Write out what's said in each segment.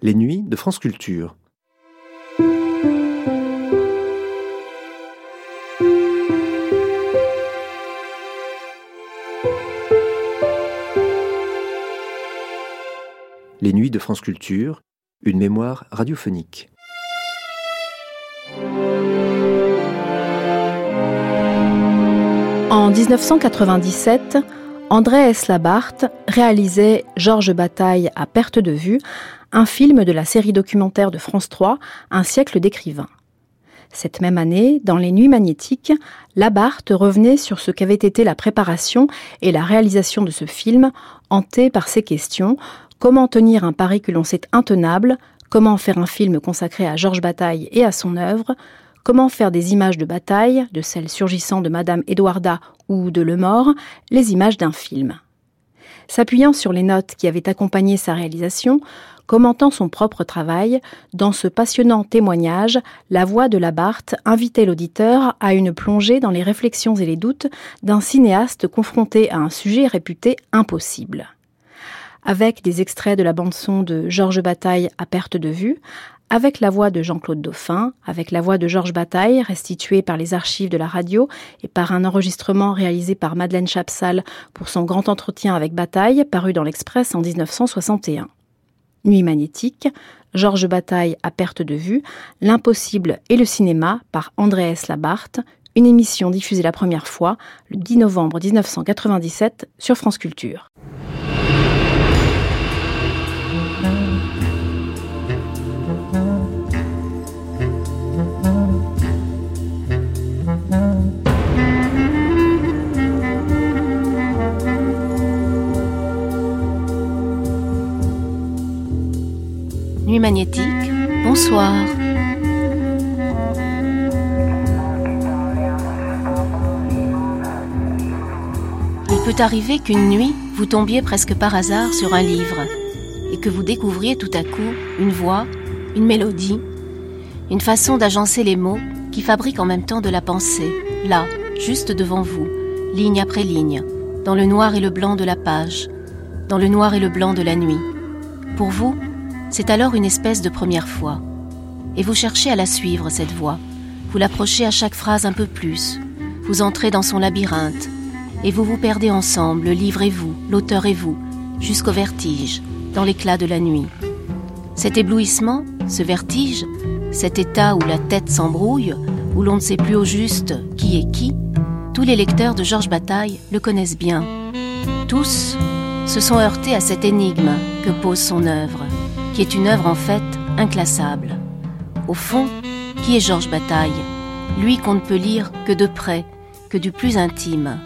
Les nuits de France Culture. Les nuits de France Culture, une mémoire radiophonique. En 1997, André S. Labarthe réalisait Georges Bataille à perte de vue, un film de la série documentaire de France 3, Un siècle d'écrivains. Cette même année, dans Les Nuits magnétiques, Labarthe revenait sur ce qu'avait été la préparation et la réalisation de ce film, hanté par ces questions. Comment tenir un pari que l'on sait intenable? Comment faire un film consacré à Georges Bataille et à son œuvre? Comment faire des images de bataille, de celles surgissant de Madame Édouarda ou de Lemort, les images d'un film? S'appuyant sur les notes qui avaient accompagné sa réalisation, commentant son propre travail, dans ce passionnant témoignage, la voix de Labarthe invitait l'auditeur à une plongée dans les réflexions et les doutes d'un cinéaste confronté à un sujet réputé impossible. Avec des extraits de la bande-son de Georges Bataille à perte de vue, avec la voix de Jean-Claude Dauphin, avec la voix de Georges Bataille restituée par les archives de la radio et par un enregistrement réalisé par Madeleine Chapsal pour son grand entretien avec Bataille, paru dans l'Express en 1961. Nuits magnétiques, Georges Bataille à perte de vue, L'impossible et le cinéma par André S. Labarthe, une émission diffusée la première fois le 10 novembre 1997 sur France Culture. Nuits magnétiques, bonsoir. Il peut arriver qu'une nuit, vous tombiez presque par hasard sur un livre et que vous découvriez tout à coup une voix, une mélodie, une façon d'agencer les mots qui fabriquent en même temps de la pensée, là, juste devant vous, ligne après ligne, dans le noir et le blanc de la page, dans le noir et le blanc de la nuit. Pour vous, c'est alors une espèce de première fois. Et vous cherchez à la suivre, cette voix. Vous l'approchez à chaque phrase un peu plus. Vous entrez dans son labyrinthe. Et vous vous perdez ensemble, le livre et vous, l'auteur et vous, jusqu'au vertige, dans l'éclat de la nuit. Cet éblouissement, ce vertige, cet état où la tête s'embrouille, où l'on ne sait plus au juste qui est qui, tous les lecteurs de Georges Bataille le connaissent bien. Tous se sont heurtés à cette énigme que pose son œuvre, qui est une œuvre en fait inclassable. Au fond, qui est Georges Bataille? Lui qu'on ne peut lire que de près, que du plus intime.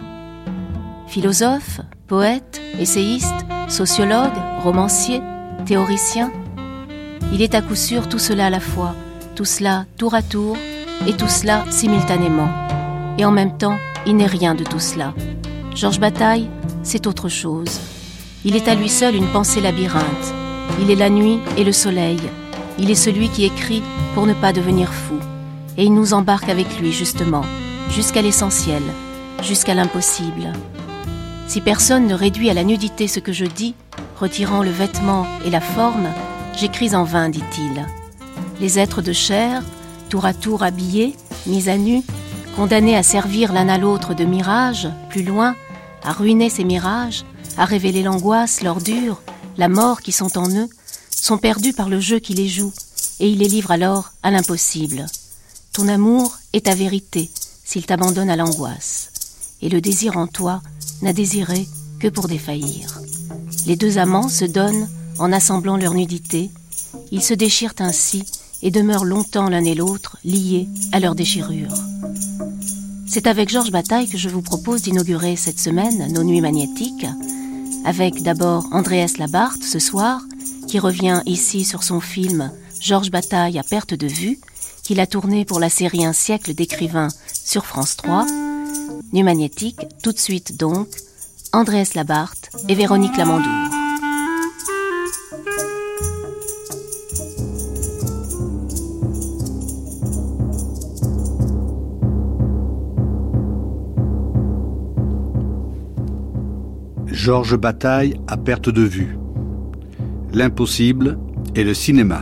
Philosophe, poète, essayiste, sociologue, romancier, théoricien. Il est à coup sûr tout cela à la fois, tout cela tour à tour, et tout cela simultanément. Et en même temps, il n'est rien de tout cela. Georges Bataille, c'est autre chose. Il est à lui seul une pensée labyrinthe. Il est la nuit et le soleil. Il est celui qui écrit pour ne pas devenir fou. Et il nous embarque avec lui, justement, jusqu'à l'essentiel, jusqu'à l'impossible. Si personne ne réduit à la nudité ce que je dis, retirant le vêtement et la forme, j'écris en vain, dit-il. Les êtres de chair, tour à tour habillés, mis à nu, condamnés à servir l'un à l'autre de mirages, plus loin, à ruiner ces mirages, à révéler l'angoisse, l'ordure, la mort qui sont en eux, sont perdus par le jeu qui les joue, et il les livre alors à l'impossible. Ton amour est ta vérité, s'il t'abandonne à l'angoisse. Et le désir en toi n'a désiré que pour défaillir. Les deux amants se donnent en assemblant leur nudité. Ils se déchirent ainsi et demeurent longtemps l'un et l'autre liés à leur déchirure. C'est avec Georges Bataille que je vous propose d'inaugurer cette semaine nos nuits magnétiques, avec d'abord André S. Labarthe ce soir, qui revient ici sur son film Georges Bataille à perte de vue, qu'il a tourné pour la série Un siècle d'écrivains sur France 3. Nuits magnétiques, tout de suite donc, André S. Labarthe et Véronique Lamandour. Georges Bataille à perte de vue. L'impossible et le cinéma.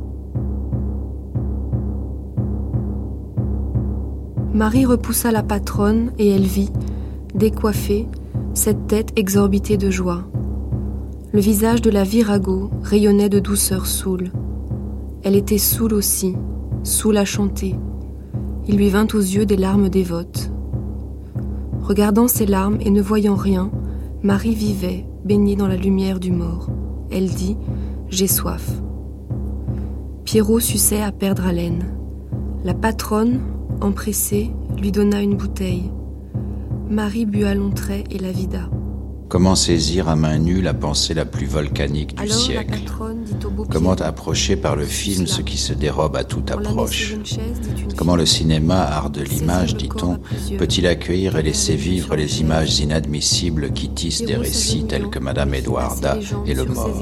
Marie repoussa la patronne et elle vit, décoiffée, cette tête exorbitée de joie. Le visage de la virago rayonnait de douceur saoule. Elle était saoule aussi, saoule à chanter. Il lui vint aux yeux des larmes dévotes. Regardant ces larmes et ne voyant rien, Marie vivait, baignée dans la lumière du mort. Elle dit « J'ai soif ». Pierrot suçait à perdre haleine. La patronne, empressée, lui donna une bouteille. Marie but à longs traits et la vida. Comment saisir à main nue la pensée la plus volcanique du siècle? Comment approcher par le film ce qui se dérobe à toute approche? Comment le cinéma, art de l'image, dit-on, peut-il accueillir et laisser vivre les images inadmissibles qui tissent des récits tels que Madame Edwarda et le mort?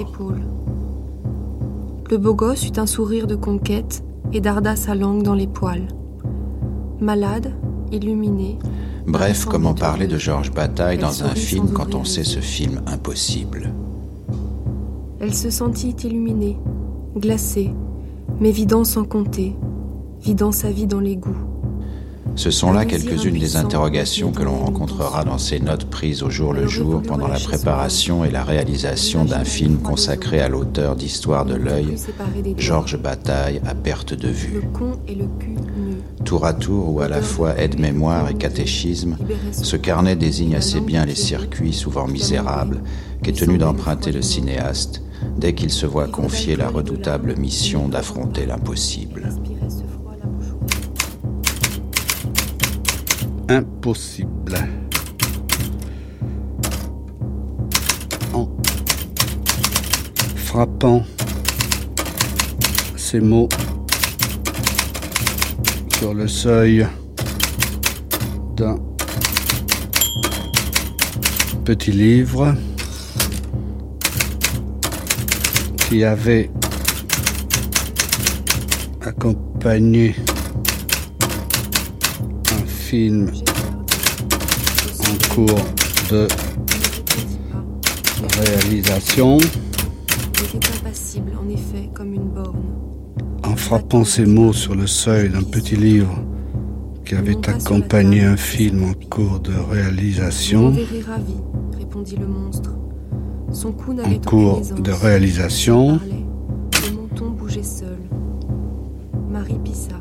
Le beau gosse eut un sourire de conquête et darda sa langue dans les poils. Malade, illuminé... Bref, comment parler de Georges Bataille dans un film quand on sait ce film impossible? Elle se sentit illuminée, glacée, mais vidant sans compter, vidant sa vie dans l'égout. Ce sont là quelques-unes des interrogations que l'on rencontrera dans ces notes prises au jour le jour pendant la préparation et la réalisation d'un film consacré à l'auteur d'Histoire de l'œil, Georges Bataille à perte de vue. Tour à tour ou à la fois aide-mémoire et catéchisme, ce carnet désigne assez bien les circuits souvent misérables qu'est tenu d'emprunter le cinéaste dès qu'il se voit confier la redoutable mission d'affronter l'impossible. Impossible. En frappant ces mots sur le seuil d'un petit livre qui avait accompagné un film en cours de réalisation. En frappant ces mots sur le seuil d'un petit livre qui avait accompagné un film en cours de réalisation. En cours de réalisation. Le menton bougeait seul. Marie pissa.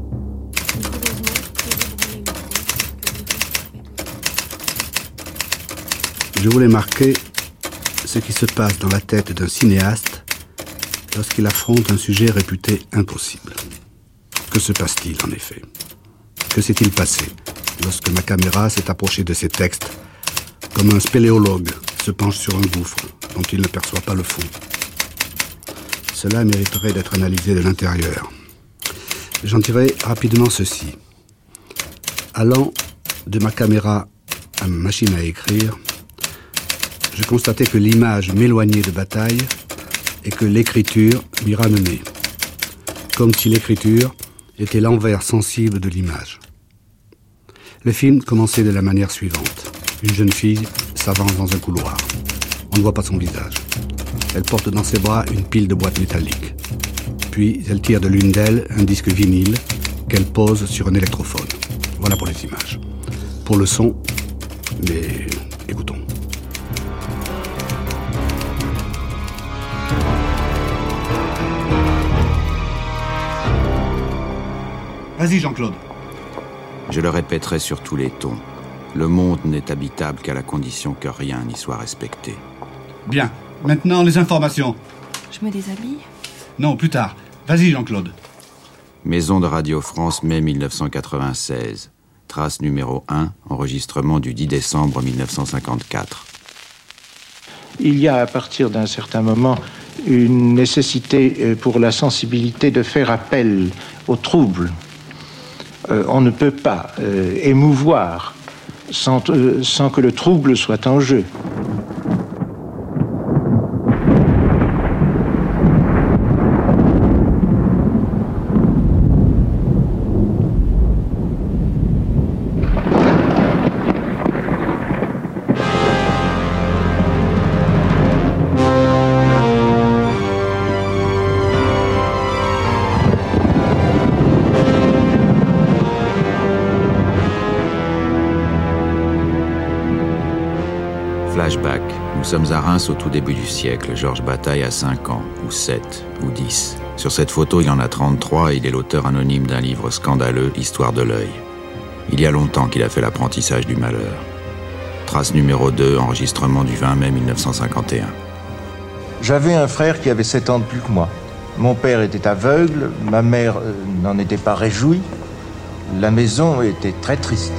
Je voulais marquer ce qui se passe dans la tête d'un cinéaste lorsqu'il affronte un sujet réputé impossible. Que se passe-t-il en effet? Que s'est-il passé lorsque ma caméra s'est approchée de ces textes comme un spéléologue se penche sur un gouffre dont il ne perçoit pas le fond? Cela mériterait d'être analysé de l'intérieur. J'en dirai rapidement ceci. Allant de ma caméra à ma machine à écrire, je constatais que l'image m'éloignait de Bataille et que l'écriture m'y ramenait, comme si l'écriture était l'envers sensible de l'image. Le film commençait de la manière suivante. Une jeune fille s'avance dans un couloir. On ne voit pas son visage. Elle porte dans ses bras une pile de boîtes métalliques. Puis elle tire de l'une d'elles un disque vinyle qu'elle pose sur un électrophone. Voilà pour les images. Pour le son, mais écoutons. Vas-y, Jean-Claude. Je le répéterai sur tous les tons. Le monde n'est habitable qu'à la condition que rien n'y soit respecté. Bien. Maintenant, les informations. Je me déshabille? Non, plus tard. Vas-y, Jean-Claude. Maison de Radio France, mai 1996. Trace numéro 1, enregistrement du 10 décembre 1954. Il y a à partir d'un certain moment une nécessité pour la sensibilité de faire appel au trouble. On ne peut pas émouvoir sans que le trouble soit en jeu. flashback. Nous sommes à Reims au tout début du siècle. Georges Bataille a 5 ans, ou 7, ou 10. Sur cette photo, il en a 33 et il est l'auteur anonyme d'un livre scandaleux, Histoire de l'œil. Il y a longtemps qu'il a fait l'apprentissage du malheur. Trace numéro 2, enregistrement du 20 mai 1951. J'avais un frère qui avait 7 ans de plus que moi. Mon père était aveugle, ma mère n'en était pas réjouie. La maison était très triste.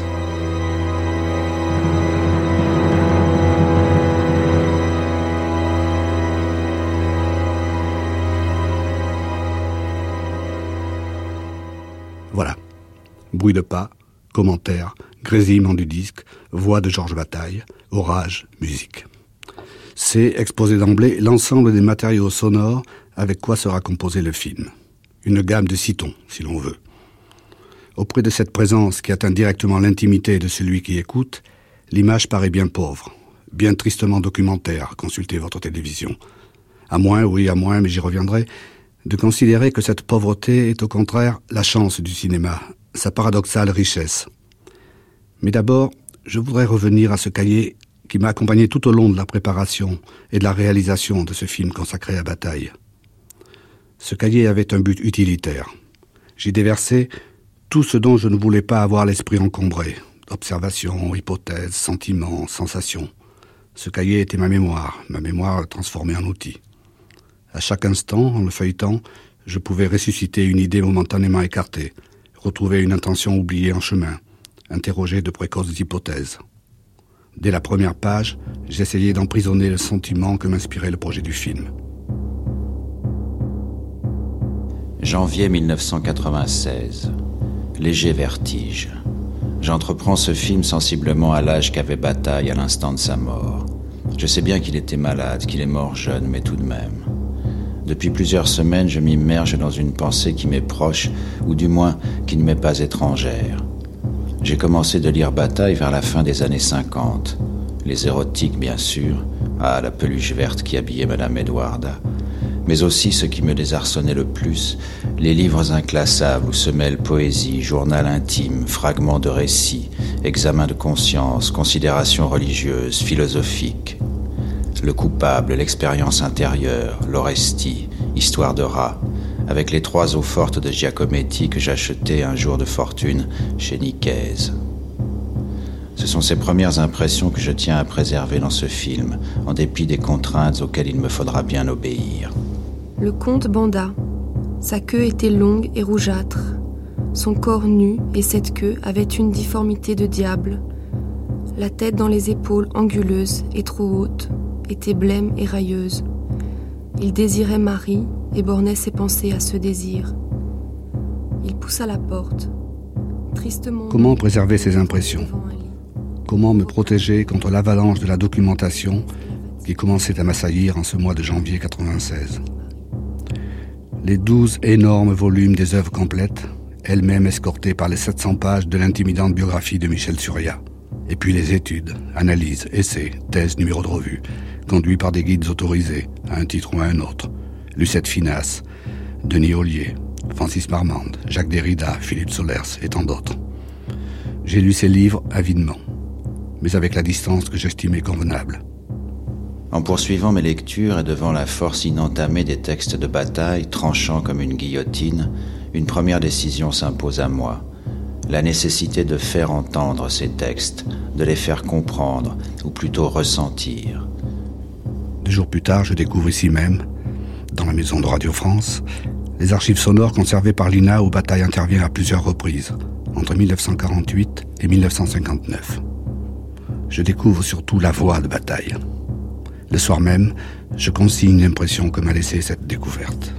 Voilà. Bruit de pas, commentaires, grésillement du disque, voix de Georges Bataille, orage, musique. C'est exposer d'emblée l'ensemble des matériaux sonores avec quoi sera composé le film. Une gamme de 6 tons, si l'on veut. Auprès de cette présence qui atteint directement l'intimité de celui qui écoute, l'image paraît bien pauvre, bien tristement documentaire, consultez votre télévision. À moins, mais j'y reviendrai, de considérer que cette pauvreté est au contraire la chance du cinéma, sa paradoxale richesse. Mais d'abord, je voudrais revenir à ce cahier qui m'a accompagné tout au long de la préparation et de la réalisation de ce film consacré à Bataille. Ce cahier avait un but utilitaire. J'y déversais tout ce dont je ne voulais pas avoir l'esprit encombré. Observations, hypothèses, sentiments, sensations. Ce cahier était ma mémoire transformée en outil. À chaque instant, en le feuilletant, je pouvais ressusciter une idée momentanément écartée, retrouver une intention oubliée en chemin, interroger de précoces hypothèses. Dès la première page, j'essayais d'emprisonner le sentiment que m'inspirait le projet du film. Janvier 1996. Léger vertige. J'entreprends ce film sensiblement à l'âge qu'avait Bataille à l'instant de sa mort. Je sais bien qu'il était malade, qu'il est mort jeune, mais tout de même. Depuis plusieurs semaines, je m'immerge dans une pensée qui m'est proche, ou du moins qui ne m'est pas étrangère. J'ai commencé de lire Bataille vers la fin des années 50. Les érotiques, bien sûr, la peluche verte qui habillait Madame Edwarda, mais aussi ce qui me désarçonnait le plus, les livres inclassables où se mêlent poésie, journal intime, fragments de récits, examens de conscience, considérations religieuses, philosophiques. Le coupable, l'expérience intérieure, l'Orestie, histoire de rat, avec les 3 eaux-fortes de Giacometti que j'achetais un jour de fortune chez Nicaise. Ce sont ces premières impressions que je tiens à préserver dans ce film, en dépit des contraintes auxquelles il me faudra bien obéir. Le comte banda. Sa queue était longue et rougeâtre. Son corps nu et cette queue avaient une difformité de diable. La tête dans les épaules anguleuses et trop haute était blême et railleuse. Il désirait Marie et bornait ses pensées à ce désir. Il poussa la porte. Tristement. Comment préserver ces impressions ? Comment me protéger contre l'avalanche de la documentation qui commençait à m'assaillir en ce mois de janvier 96 ? Les 12 énormes volumes des œuvres complètes, elles-mêmes escortées par les 700 pages de l'intimidante biographie de Michel Surya. Et puis les études, analyses, essais, thèses, numéros de revue, conduits par des guides autorisés, à un titre ou à un autre. Lucette Finasse, Denis Ollier, Francis Marmande, Jacques Derrida, Philippe Solers et tant d'autres. J'ai lu ces livres avidement, mais avec la distance que j'estimais convenable. En poursuivant mes lectures et devant la force inentamée des textes de Bataille, tranchant comme une guillotine, une première décision s'impose à moi. La nécessité de faire entendre ces textes, de les faire comprendre, ou plutôt ressentir. 2 jours plus tard, je découvre ici même, dans la maison de Radio France, les archives sonores conservées par l'INA où Bataille intervient à plusieurs reprises, entre 1948 et 1959. Je découvre surtout la voix de Bataille. Le soir même, je consigne l'impression que m'a laissé cette découverte.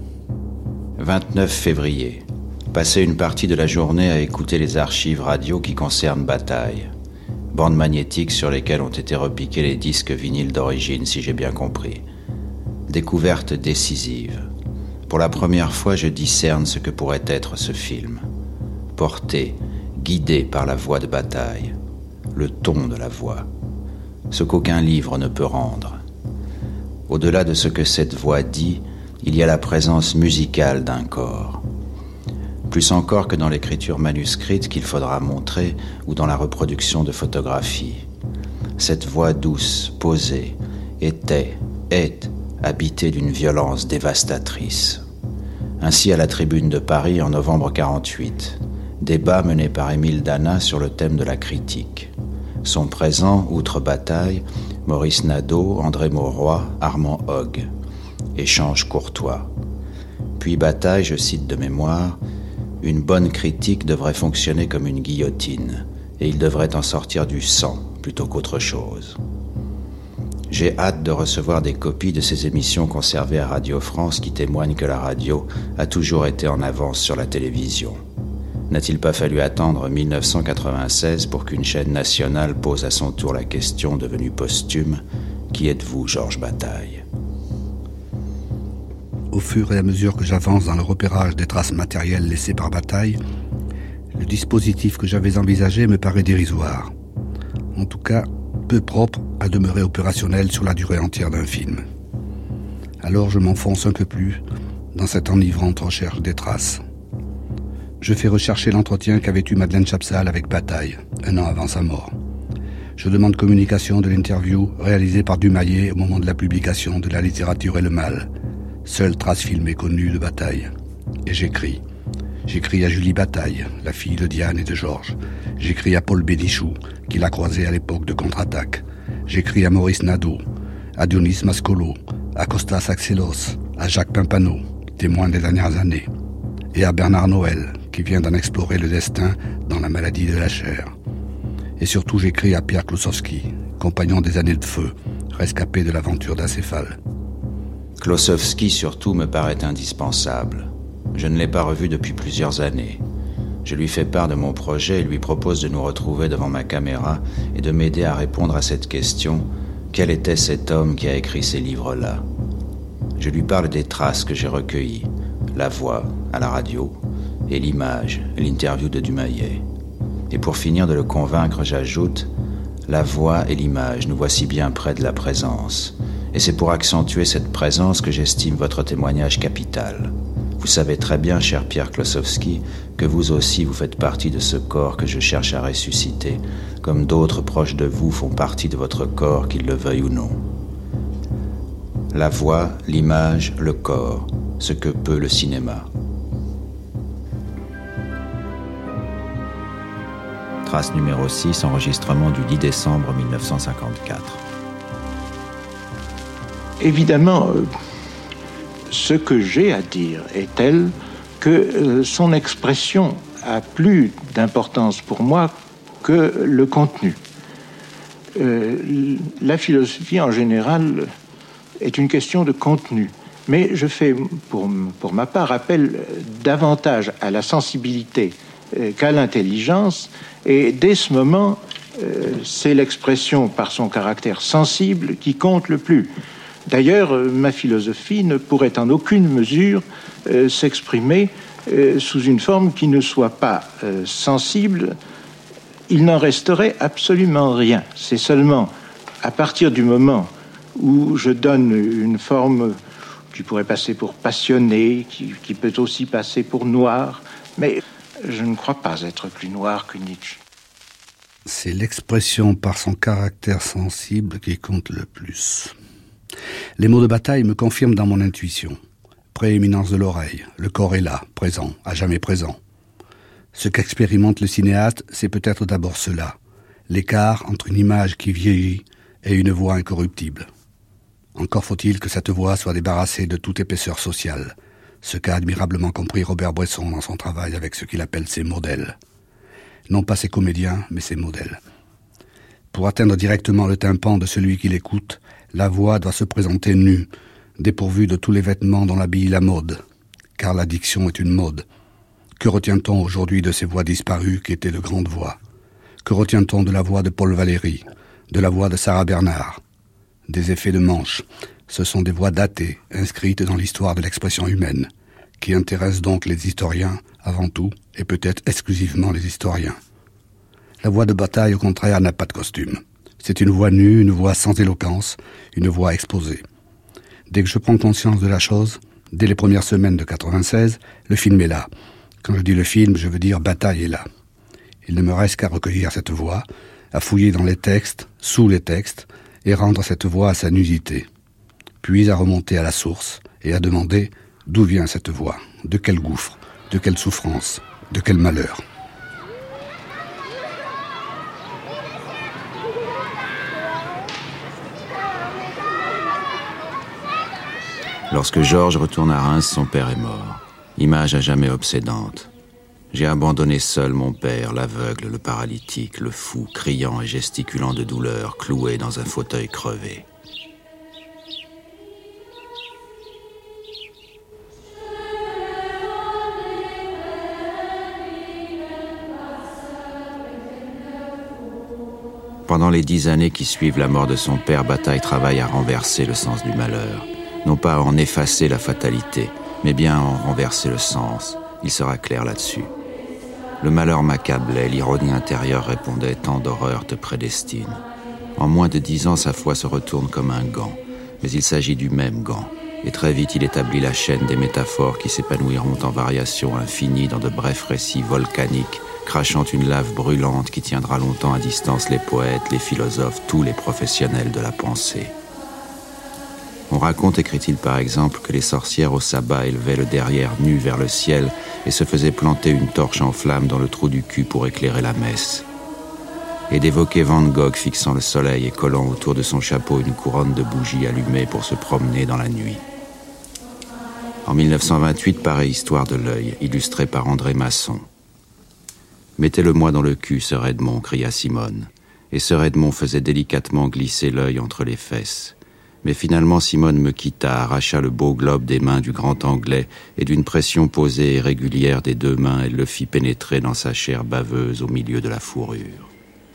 29 février. Passé une partie de la journée à écouter les archives radio qui concernent Bataille. Bandes magnétiques sur lesquelles ont été repiqués les disques vinyles d'origine, si j'ai bien compris. Découverte décisive. Pour la première fois, je discerne ce que pourrait être ce film. Porté, guidé par la voix de Bataille. Le ton de la voix. Ce qu'aucun livre ne peut rendre. Au-delà de ce que cette voix dit, il y a la présence musicale d'un corps. Plus encore que dans l'écriture manuscrite qu'il faudra montrer ou dans la reproduction de photographies. cette voix douce, posée, est habitée d'une violence dévastatrice. Ainsi à la Tribune de Paris en novembre 48, débat mené par Émile Dana sur le thème de la critique. Sont présents, outre Bataille, Maurice Nadeau, André Mauroy, Armand Hogg. Échange courtois. Puis Bataille, je cite de mémoire, « Une bonne critique devrait fonctionner comme une guillotine, et il devrait en sortir du sang plutôt qu'autre chose. » J'ai hâte de recevoir des copies de ces émissions conservées à Radio France qui témoignent que la radio a toujours été en avance sur la télévision. N'a-t-il pas fallu attendre 1996 pour qu'une chaîne nationale pose à son tour la question devenue posthume « Qui êtes-vous, Georges Bataille ?» Au fur et à mesure que j'avance dans le repérage des traces matérielles laissées par Bataille, le dispositif que j'avais envisagé me paraît dérisoire. En tout cas, peu propre à demeurer opérationnel sur la durée entière d'un film. Alors je m'enfonce un peu plus dans cette enivrante recherche des traces. Je fais rechercher l'entretien qu'avait eu Madeleine Chapsal avec Bataille, 1 an avant sa mort. Je demande communication de l'interview réalisée par Dumayet au moment de la publication de La littérature et le mal, seule trace filmée connue de Bataille. Et j'écris. J'écris à Julie Bataille, la fille de Diane et de Georges. J'écris à Paul Bénichou, qui l'a croisé à l'époque de Contre-Attaque. J'écris à Maurice Nadeau, à Dionys Mascolo, à Costas Axelos, à Jacques Pimpano, témoin des dernières années, et à Bernard Noël, qui vient d'en explorer le destin dans La maladie de la chair. Et surtout, j'écris à Pierre Klossowski, compagnon des années de feu, rescapé de l'aventure d'Acéphale. Klossowski, surtout, me paraît indispensable. Je ne l'ai pas revu depuis plusieurs années. Je lui fais part de mon projet et lui propose de nous retrouver devant ma caméra et de m'aider à répondre à cette question : quel était cet homme qui a écrit ces livres-là ? Je lui parle des traces que j'ai recueillies, la voix à la radio et l'image, l'interview de Dumayet. Et pour finir de le convaincre, j'ajoute : la voix et l'image, nous voici bien près de la présence. Et c'est pour accentuer cette présence que j'estime votre témoignage capital. Vous savez très bien, cher Pierre Klossowski, que vous aussi vous faites partie de ce corps que je cherche à ressusciter, comme d'autres proches de vous font partie de votre corps, qu'ils le veuillent ou non. La voix, l'image, le corps, ce que peut le cinéma. Trace numéro 6, enregistrement du 10 décembre 1954. Évidemment, ce que j'ai à dire est tel que son expression a plus d'importance pour moi que le contenu. La philosophie, en général, est une question de contenu. Mais je fais, pour ma part, appel davantage à la sensibilité qu'à l'intelligence. Et dès ce moment, c'est l'expression par son caractère sensible qui compte le plus. D'ailleurs, ma philosophie ne pourrait en aucune mesure s'exprimer sous une forme qui ne soit pas sensible. Il n'en resterait absolument rien. C'est seulement à partir du moment où je donne une forme qui pourrait passer pour passionné, qui peut aussi passer pour noir, mais je ne crois pas être plus noir que Nietzsche. C'est l'expression par son caractère sensible qui compte le plus. Les mots de Bataille me confirment dans mon intuition. Prééminence de l'oreille, le corps est là, présent, à jamais présent. Ce qu'expérimente le cinéaste, c'est peut-être d'abord cela, l'écart entre une image qui vieillit et une voix incorruptible. Encore faut-il que cette voix soit débarrassée de toute épaisseur sociale, ce qu'a admirablement compris Robert Bresson dans son travail avec ce qu'il appelle ses modèles. Non pas ses comédiens, mais ses modèles. Pour atteindre directement le tympan de celui qui l'écoute, la voix doit se présenter nue, dépourvue de tous les vêtements dont l'habille la mode, car la diction est une mode. Que retient-on aujourd'hui de ces voix disparues qui étaient de grandes voix ? Que retient-on de la voix de Paul Valéry, de la voix de Sarah Bernard ? Des effets de manche, ce sont des voix datées, inscrites dans l'histoire de l'expression humaine, qui intéressent donc les historiens avant tout, et peut-être exclusivement les historiens. La voix de Bataille, au contraire, n'a pas de costume. C'est une voix nue, une voix sans éloquence, une voix exposée. Dès que je prends conscience de la chose, dès les premières semaines de 96, le film est là. Quand je dis le film, je veux dire Bataille est là. Il ne me reste qu'à recueillir cette voix, à fouiller dans les textes, sous les textes, et rendre cette voix à sa nudité. Puis à remonter à la source et à demander d'où vient cette voix, de quel gouffre, de quelle souffrance, de quel malheur. Lorsque Georges retourne à Reims, son père est mort. Image à jamais obsédante. J'ai abandonné seul mon père, l'aveugle, le paralytique, le fou, criant et gesticulant de douleur, cloué dans un fauteuil crevé. Pendant les 10 années qui suivent la mort de son père, Bataille travaille à renverser le sens du malheur. Non pas à en effacer la fatalité, mais bien à en renverser le sens. Il sera clair là-dessus. Le malheur m'accablait, l'ironie intérieure répondait « Tant d'horreur te prédestine ». En moins de 10 ans, sa foi se retourne comme un gant. Mais il s'agit du même gant. Et très vite, il établit la chaîne des métaphores qui s'épanouiront en variations infinies dans de brefs récits volcaniques, crachant une lave brûlante qui tiendra longtemps à distance les poètes, les philosophes, tous les professionnels de la pensée. On raconte, écrit-il par exemple, que les sorcières au sabbat élevaient le derrière nu vers le ciel et se faisaient planter une torche en flamme dans le trou du cul pour éclairer la messe. Et d'évoquer Van Gogh fixant le soleil et collant autour de son chapeau une couronne de bougies allumées pour se promener dans la nuit. En 1928 paraît Histoire de l'œil, illustrée par André Masson. « Mettez-le-moi dans le cul, sœur Edmond » cria Simone. Et sœur Edmond faisait délicatement glisser l'œil entre les fesses. Mais finalement, Simone me quitta, arracha le beau globe des mains du grand Anglais, et d'une pression posée et régulière des 2 mains, elle le fit pénétrer dans sa chair baveuse au milieu de la fourrure.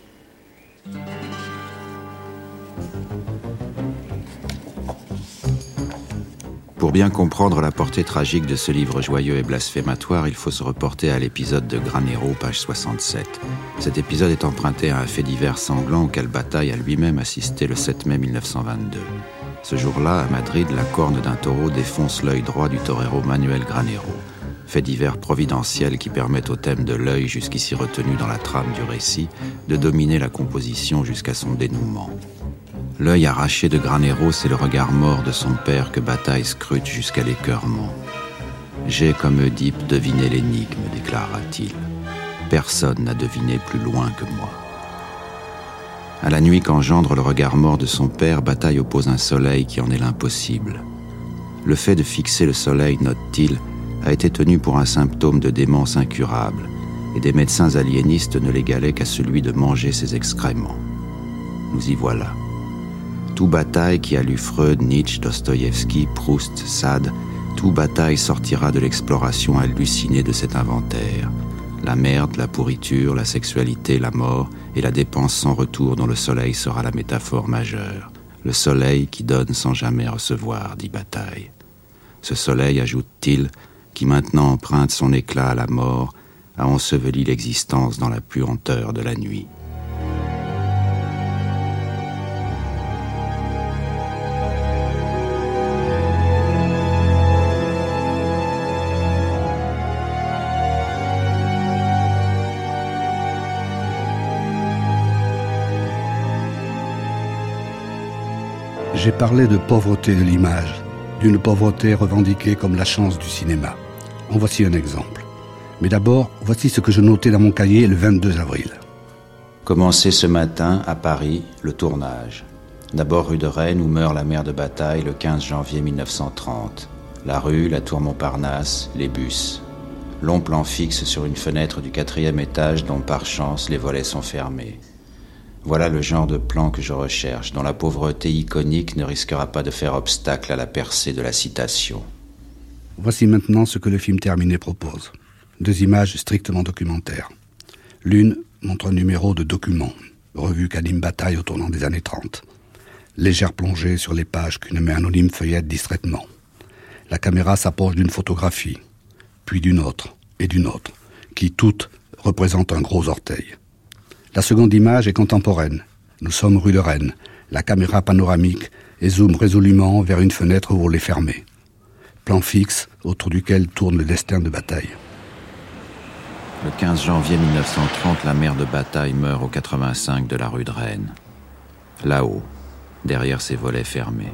Pour bien comprendre la portée tragique de ce livre joyeux et blasphématoire, il faut se reporter à l'épisode de Granero, page 67. Cet épisode est emprunté à un fait divers sanglant auquel Bataille a lui-même assisté le 7 mai 1922. Ce jour-là, à Madrid, la corne d'un taureau défonce l'œil droit du torero Manuel Granero. Fait divers providentiel qui permet au thème de l'œil, jusqu'ici retenu dans la trame du récit, de dominer la composition jusqu'à son dénouement. L'œil arraché de Granero, c'est le regard mort de son père que Bataille scrute jusqu'à l'écœurement. « J'ai, comme Oedipe, deviné l'énigme », déclara-t-il. « Personne n'a deviné plus loin que moi. » À la nuit qu'engendre le regard mort de son père, Bataille oppose un soleil qui en est l'impossible. Le fait de fixer le soleil, note-t-il, a été tenu pour un symptôme de démence incurable, et des médecins aliénistes ne l'égalaient qu'à celui de manger ses excréments. Nous y voilà. Tout Bataille qui a lu Freud, Nietzsche, Dostoïevski, Proust, Sade, tout Bataille sortira de l'exploration hallucinée de cet inventaire. La merde, la pourriture, la sexualité, la mort et la dépense sans retour dont le soleil sera la métaphore majeure. Le soleil qui donne sans jamais recevoir, dit Bataille. Ce soleil, ajoute-t-il, qui maintenant emprunte son éclat à la mort, a enseveli l'existence dans la puanteur de la nuit. J'ai parlé de pauvreté de l'image, d'une pauvreté revendiquée comme la chance du cinéma. En voici un exemple. Mais d'abord, voici ce que je notais dans mon cahier le 22 avril. Commencé ce matin, à Paris, le tournage. D'abord rue de Rennes, où meurt la mère de Bataille le 15 janvier 1930. La rue, la tour Montparnasse, les bus. Long plan fixe sur une fenêtre du 4e étage dont par chance les volets sont fermés. Voilà le genre de plan que je recherche, dont la pauvreté iconique ne risquera pas de faire obstacle à la percée de la citation. Voici maintenant ce que le film terminé propose. 2 images strictement documentaires. L'une montre un numéro de Document, revue qu'anime Bataille au tournant des années 30. Légère plongée sur les pages qu'une main anonyme feuillette distraitement. La caméra s'approche d'une photographie, puis d'une autre, et d'une autre, qui toutes représentent un gros orteil. La seconde image est contemporaine. Nous sommes rue de Rennes. La caméra panoramique et zoome résolument vers une fenêtre volée fermée. Plan fixe autour duquel tourne le destin de Bataille. Le 15 janvier 1930, la mère de Bataille meurt au 85 de la rue de Rennes. Là-haut, derrière ses volets fermés.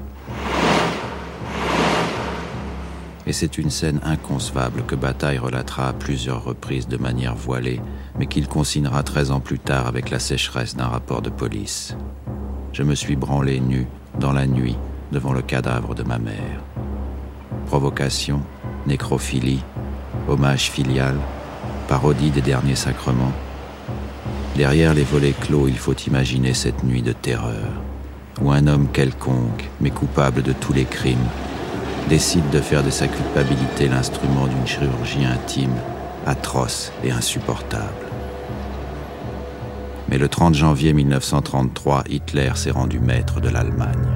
Et c'est une scène inconcevable que Bataille relatera à plusieurs reprises de manière voilée, mais qu'il consignera 13 ans plus tard avec la sécheresse d'un rapport de police. Je me suis branlé nu, dans la nuit, devant le cadavre de ma mère. Provocation, nécrophilie, hommage filial, parodie des derniers sacrements. Derrière les volets clos, il faut imaginer cette nuit de terreur, où un homme quelconque, mais coupable de tous les crimes, décide de faire de sa culpabilité l'instrument d'une chirurgie intime, atroce et insupportable. Mais le 30 janvier 1933, Hitler s'est rendu maître de l'Allemagne.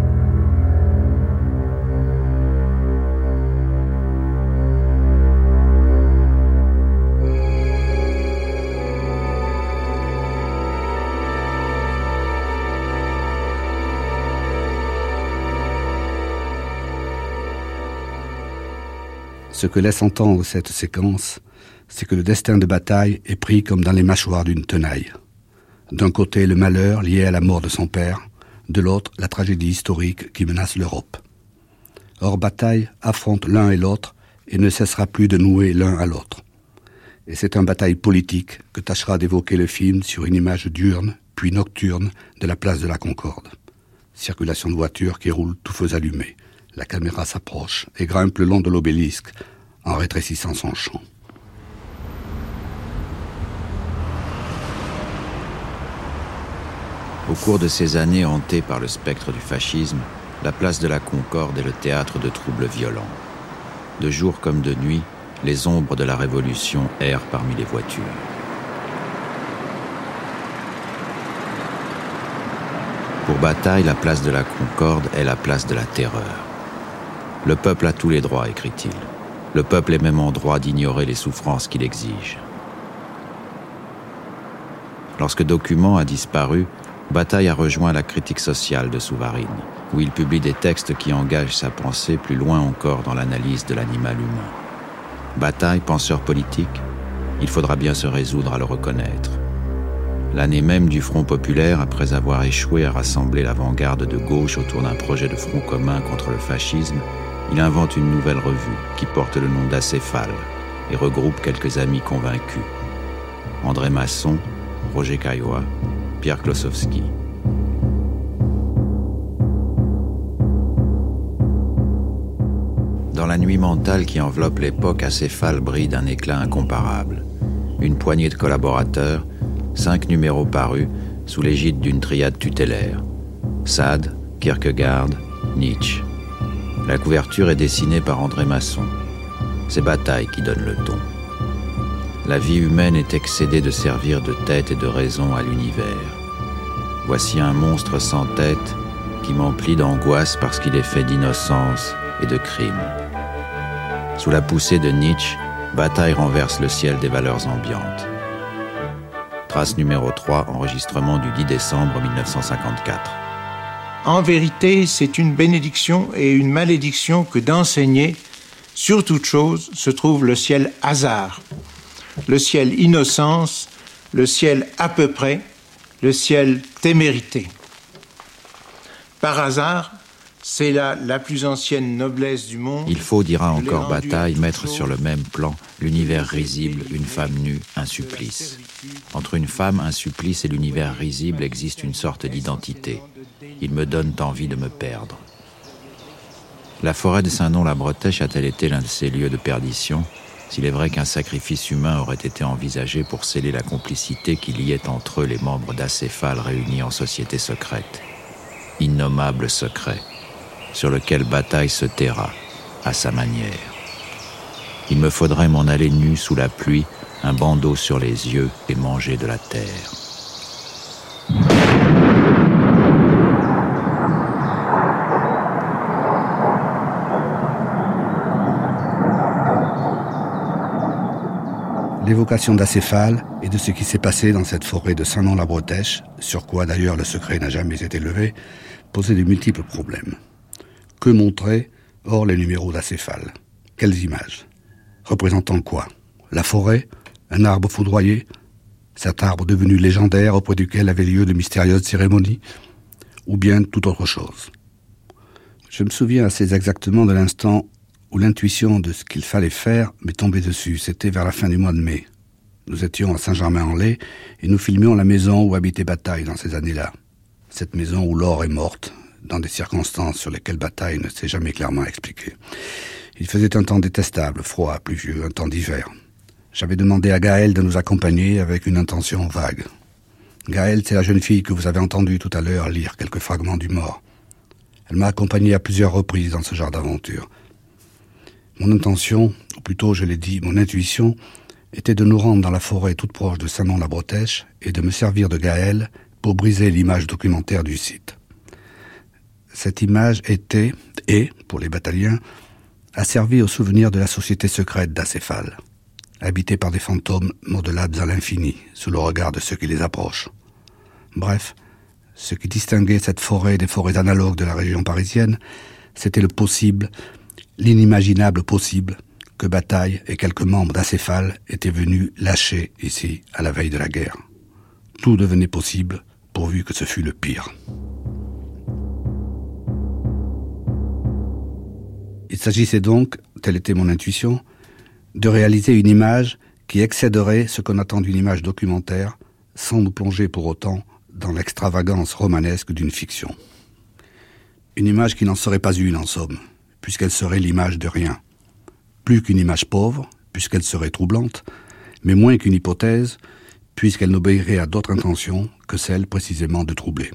Ce que laisse entendre cette séquence, c'est que le destin de Bataille est pris comme dans les mâchoires d'une tenaille. D'un côté, le malheur lié à la mort de son père, de l'autre, la tragédie historique qui menace l'Europe. Or, Bataille affronte l'un et l'autre et ne cessera plus de nouer l'un à l'autre. Et c'est un bataille politique que tâchera d'évoquer le film sur une image diurne, puis nocturne, de la place de la Concorde. Circulation de voitures qui roulent tout feux allumés. La caméra s'approche et grimpe le long de l'obélisque en rétrécissant son champ. Au cours de ces années hantées par le spectre du fascisme, la place de la Concorde est le théâtre de troubles violents. De jour comme de nuit, les ombres de la Révolution errent parmi les voitures. Pour Bataille, la place de la Concorde est la place de la terreur. Le peuple a tous les droits, écrit-il. Le peuple est même en droit d'ignorer les souffrances qu'il exige. Lorsque Document a disparu, Bataille a rejoint la critique sociale de Souvarine, où il publie des textes qui engagent sa pensée plus loin encore dans l'analyse de l'animal humain. Bataille, penseur politique, il faudra bien se résoudre à le reconnaître. L'année même du Front populaire, après avoir échoué à rassembler l'avant-garde de gauche autour d'un projet de front commun contre le fascisme, il invente une nouvelle revue qui porte le nom d'Acéphale et regroupe quelques amis convaincus. André Masson, Roger Caillois, Pierre Klossowski. Dans la nuit mentale qui enveloppe l'époque, Acéphale brille d'un éclat incomparable. Une poignée de collaborateurs, 5 numéros parus, sous l'égide d'une triade tutélaire. Sade, Kierkegaard, Nietzsche. La couverture est dessinée par André Masson. C'est Bataille qui donne le ton. La vie humaine est excédée de servir de tête et de raison à l'univers. Voici un monstre sans tête qui m'emplit d'angoisse parce qu'il est fait d'innocence et de crime. Sous la poussée de Nietzsche, Bataille renverse le ciel des valeurs ambiantes. Trace numéro 3, enregistrement du 10 décembre 1954. En vérité, c'est une bénédiction et une malédiction que d'enseigner, sur toute chose, se trouve le ciel hasard, le ciel innocence, le ciel à peu près, le ciel témérité. Par hasard, c'est là la plus ancienne noblesse du monde. Il faut, dira encore Bataille, mettre sur le même plan l'univers risible, une femme nue, un supplice. Entre une femme, un supplice et l'univers risible existe une sorte d'identité. Ils me donnent envie de me perdre. La forêt de Saint-Nom-la-Bretèche a-t-elle été l'un de ces lieux de perdition, s'il est vrai qu'un sacrifice humain aurait été envisagé pour sceller la complicité qui liait entre eux les membres d'Acéphale réunis en société secrète. Innommable secret, sur lequel Bataille se taira, à sa manière. Il me faudrait m'en aller nu sous la pluie, un bandeau sur les yeux et manger de la terre. L'évocation d'Acéphale et de ce qui s'est passé dans cette forêt de Saint-Nom-la-Bretèche, sur quoi d'ailleurs le secret n'a jamais été levé, posait de multiples problèmes. Que montraient, hors les numéros d'Acéphale? Quelles images? Représentant quoi? La forêt? Un arbre foudroyé, cet arbre devenu légendaire auprès duquel avaient lieu de mystérieuses cérémonies, ou bien toute autre chose. Je me souviens assez exactement de l'instant où l'intuition de ce qu'il fallait faire m'est tombée dessus. C'était vers la fin du mois de mai. Nous étions à Saint-Germain-en-Laye et nous filmions la maison où habitait Bataille dans ces années-là. Cette maison où Laure est morte, dans des circonstances sur lesquelles Bataille ne s'est jamais clairement expliqué. Il faisait un temps détestable, froid, pluvieux, un temps d'hiver. J'avais demandé à Gaëlle de nous accompagner avec une intention vague. Gaëlle, c'est la jeune fille que vous avez entendue tout à l'heure lire quelques fragments du Mort. Elle m'a accompagné à plusieurs reprises dans ce genre d'aventure. Mon intention, ou plutôt je l'ai dit, mon intuition, était de nous rendre dans la forêt toute proche de Saint-Nom-la-Bretèche et de me servir de Gaëlle pour briser l'image documentaire du site. Cette image était, et, pour les bataillons, a servi au souvenir de la société secrète d'Acéphale, habitée par des fantômes modelables à l'infini, sous le regard de ceux qui les approchent. Bref, ce qui distinguait cette forêt des forêts analogues de la région parisienne, c'était le possible, l'inimaginable possible, que Bataille et quelques membres d'Acéphale étaient venus lâcher ici, à la veille de la guerre. Tout devenait possible, pourvu que ce fût le pire. Il s'agissait donc, telle était mon intuition, de réaliser une image qui excéderait ce qu'on attend d'une image documentaire, sans nous plonger pour autant dans l'extravagance romanesque d'une fiction. Une image qui n'en serait pas une, en somme, puisqu'elle serait l'image de rien. Plus qu'une image pauvre, puisqu'elle serait troublante, mais moins qu'une hypothèse, puisqu'elle n'obéirait à d'autres intentions que celle précisément de troubler.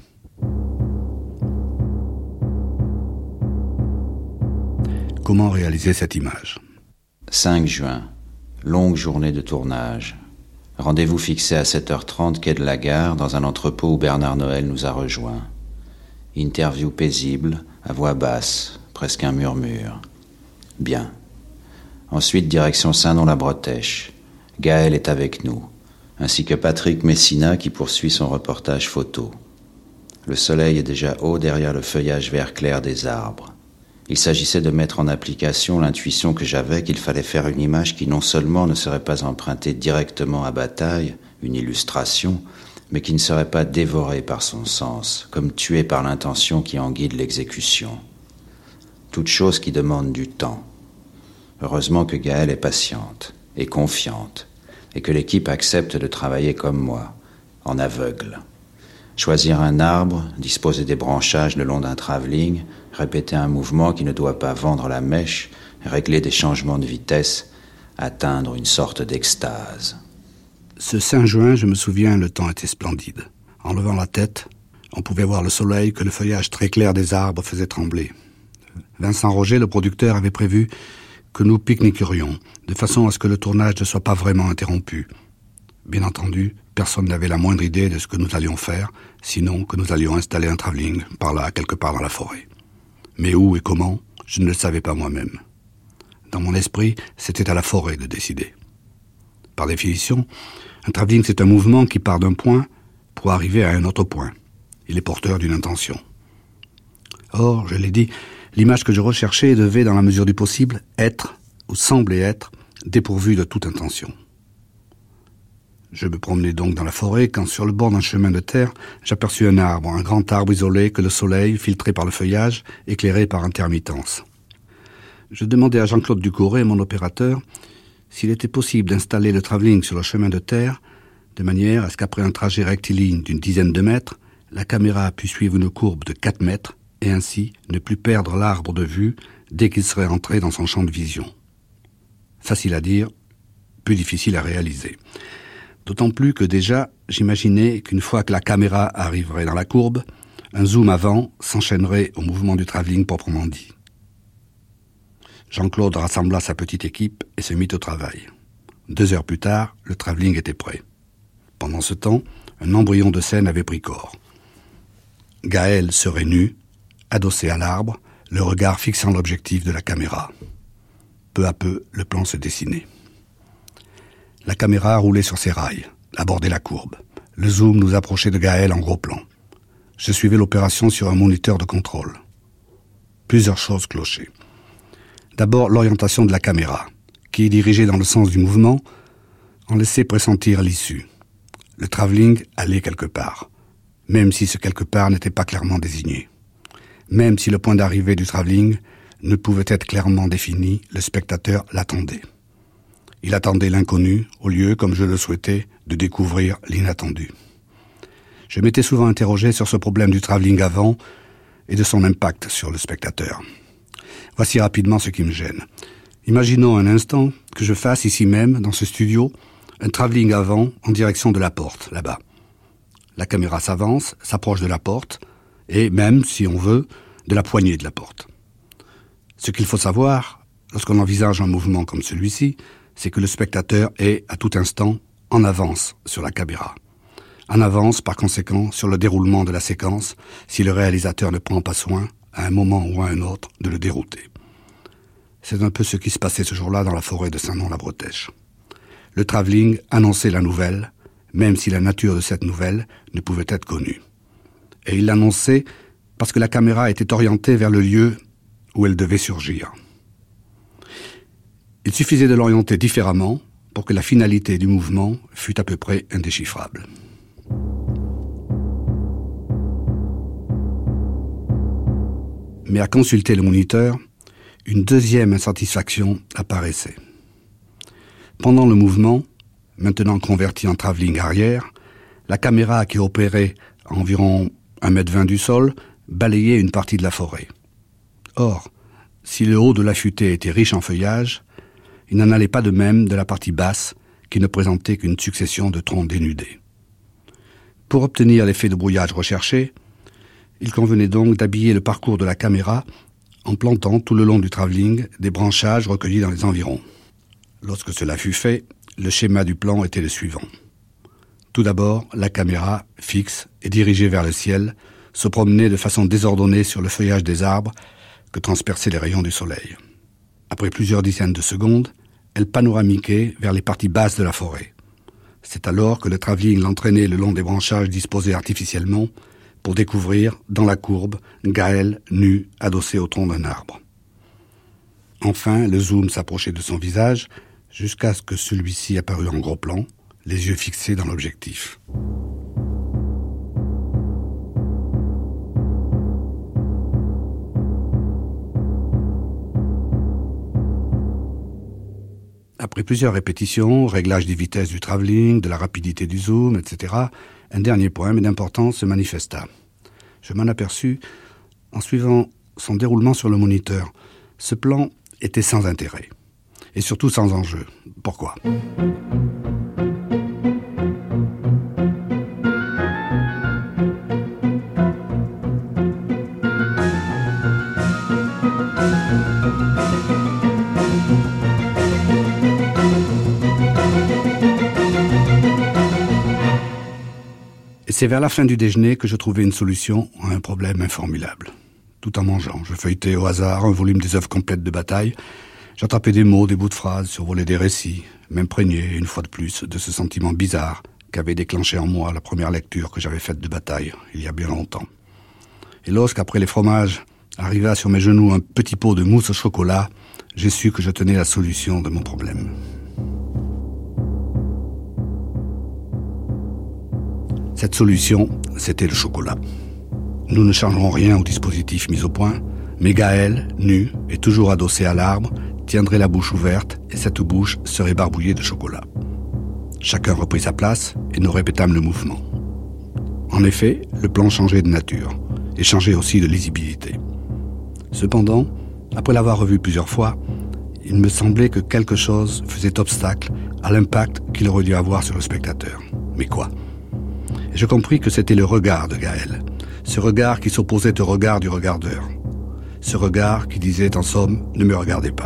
Comment réaliser cette image ? 5 juin, longue journée de tournage. Rendez-vous fixé à 7h30, quai de la Gare, dans un entrepôt où Bernard Noël nous a rejoints. Interview paisible, à voix basse, presque un murmure. Bien. Ensuite, direction Saint-Nom-la-Bretèche. Gaëlle est avec nous, ainsi que Patrick Messina qui poursuit son reportage photo. Le soleil est déjà haut derrière le feuillage vert clair des arbres. Il s'agissait de mettre en application l'intuition que j'avais qu'il fallait faire une image qui non seulement ne serait pas empruntée directement à Bataille, une illustration, mais qui ne serait pas dévorée par son sens, comme tuée par l'intention qui en guide l'exécution. Toute chose qui demande du temps. Heureusement que Gaëlle est patiente et confiante, et que l'équipe accepte de travailler comme moi, en aveugle. Choisir un arbre, disposer des branchages le long d'un travelling, répéter un mouvement qui ne doit pas vendre la mèche, régler des changements de vitesse, atteindre une sorte d'extase. Ce 5 juin, je me souviens, le temps était splendide. En levant la tête, on pouvait voir le soleil que le feuillage très clair des arbres faisait trembler. Vincent Roger, le producteur, avait prévu que nous pique-niquerions, de façon à ce que le tournage ne soit pas vraiment interrompu. Bien entendu, personne n'avait la moindre idée de ce que nous allions faire, sinon que nous allions installer un travelling, par là, quelque part dans la forêt. Mais où et comment, je ne le savais pas moi-même. Dans mon esprit, c'était à la forêt de décider. Par définition, un travelling, c'est un mouvement qui part d'un point pour arriver à un autre point. Il est porteur d'une intention. Or, je l'ai dit, l'image que je recherchais devait, dans la mesure du possible, être, ou sembler être, dépourvue de toute intention. Je me promenais donc dans la forêt quand, sur le bord d'un chemin de terre, j'aperçus un arbre, un grand arbre isolé que le soleil, filtré par le feuillage, éclairait par intermittence. Je demandai à Jean-Claude Ducouré, mon opérateur, s'il était possible d'installer le travelling sur le chemin de terre, de manière à ce qu'après un trajet rectiligne d'une dizaine de mètres, la caméra puisse suivre une courbe de 4 mètres et ainsi ne plus perdre l'arbre de vue dès qu'il serait entré dans son champ de vision. Facile à dire, plus difficile à réaliser. D'autant plus que déjà, j'imaginais qu'une fois que la caméra arriverait dans la courbe, un zoom avant s'enchaînerait au mouvement du travelling proprement dit. Jean-Claude rassembla sa petite équipe et se mit au travail. 2 heures plus tard, le travelling était prêt. Pendant ce temps, un embryon de scène avait pris corps. Gaëlle serait nue, adossée à l'arbre, le regard fixant l'objectif de la caméra. Peu à peu, le plan se dessinait. La caméra roulait sur ses rails, abordait la courbe. Le zoom nous approchait de Gaëlle en gros plan. Je suivais l'opération sur un moniteur de contrôle. Plusieurs choses clochaient. D'abord, l'orientation de la caméra, qui est dirigée dans le sens du mouvement. en laissait pressentir l'issue. Le travelling allait quelque part, même si ce quelque part n'était pas clairement désigné. Même si le point d'arrivée du travelling ne pouvait être clairement défini, le spectateur l'attendait. Il attendait l'inconnu, au lieu, comme je le souhaitais, de découvrir l'inattendu. Je m'étais souvent interrogé sur ce problème du travelling avant et de son impact sur le spectateur. Voici rapidement ce qui me gêne. Imaginons un instant que je fasse ici même, dans ce studio, un travelling avant en direction de la porte, là-bas. La caméra s'avance, s'approche de la porte, et même, si on veut, de la poignée de la porte. Ce qu'il faut savoir, lorsqu'on envisage un mouvement comme celui-ci, c'est que le spectateur est, à tout instant, en avance sur la caméra. En avance, par conséquent, sur le déroulement de la séquence, si le réalisateur ne prend pas soin, à un moment ou à un autre, de le dérouter. C'est un peu ce qui se passait ce jour-là dans la forêt de Saint-Nom-la-Bretèche. Le travelling annonçait la nouvelle, même si la nature de cette nouvelle ne pouvait être connue. Et il l'annonçait parce que la caméra était orientée vers le lieu où elle devait surgir. Il suffisait de l'orienter différemment pour que la finalité du mouvement fût à peu près indéchiffrable. Mais à consulter le moniteur, une deuxième insatisfaction apparaissait. Pendant le mouvement, maintenant converti en travelling arrière, la caméra qui opérait à environ 1,20 m du sol balayait une partie de la forêt. Or, si le haut de la futaie était riche en feuillage, il n'en allait pas de même de la partie basse qui ne présentait qu'une succession de troncs dénudés. Pour obtenir l'effet de brouillage recherché, il convenait donc d'habiller le parcours de la caméra en plantant tout le long du travelling des branchages recueillis dans les environs. Lorsque cela fut fait, le schéma du plan était le suivant. Tout d'abord, la caméra, fixe et dirigée vers le ciel, se promenait de façon désordonnée sur le feuillage des arbres que transperçaient les rayons du soleil. Après plusieurs dizaines de secondes, elle panoramiquait vers les parties basses de la forêt. C'est alors que le travelling l'entraînait le long des branchages disposés artificiellement pour découvrir, dans la courbe, Gaël nu, adossé au tronc d'un arbre. Enfin, le zoom s'approchait de son visage jusqu'à ce que celui-ci apparût en gros plan, les yeux fixés dans l'objectif. Après plusieurs répétitions, réglage des vitesses du travelling, de la rapidité du zoom, etc., un dernier point, mais d'importance, se manifesta. Je m'en aperçus en suivant son déroulement sur le moniteur. Ce plan était sans intérêt, et surtout sans enjeu. Pourquoi ? Et c'est vers la fin du déjeuner que je trouvai une solution à un problème informulable. Tout en mangeant, je feuilletais au hasard un volume des œuvres complètes de Bataille. J'attrapais des mots, des bouts de phrases, survolais des récits, m'imprégnais, une fois de plus, de ce sentiment bizarre qu'avait déclenché en moi la première lecture que j'avais faite de Bataille, il y a bien longtemps. Et lorsqu'après les fromages, arriva sur mes genoux un petit pot de mousse au chocolat, j'ai su que je tenais la solution de mon problème. Cette solution, c'était le chocolat. Nous ne changerons rien au dispositif mis au point, mais Gaël, nu et toujours adossé à l'arbre, tiendrait la bouche ouverte et cette bouche serait barbouillée de chocolat. Chacun reprit sa place et nous répétâmes le mouvement. En effet, le plan changeait de nature et changeait aussi de lisibilité. Cependant, après l'avoir revu plusieurs fois, il me semblait que quelque chose faisait obstacle à l'impact qu'il aurait dû avoir sur le spectateur. Mais quoi ? Et je compris que c'était le regard de Gaël, ce regard qui s'opposait au regard du regardeur, ce regard qui disait en somme « ne me regardez pas ».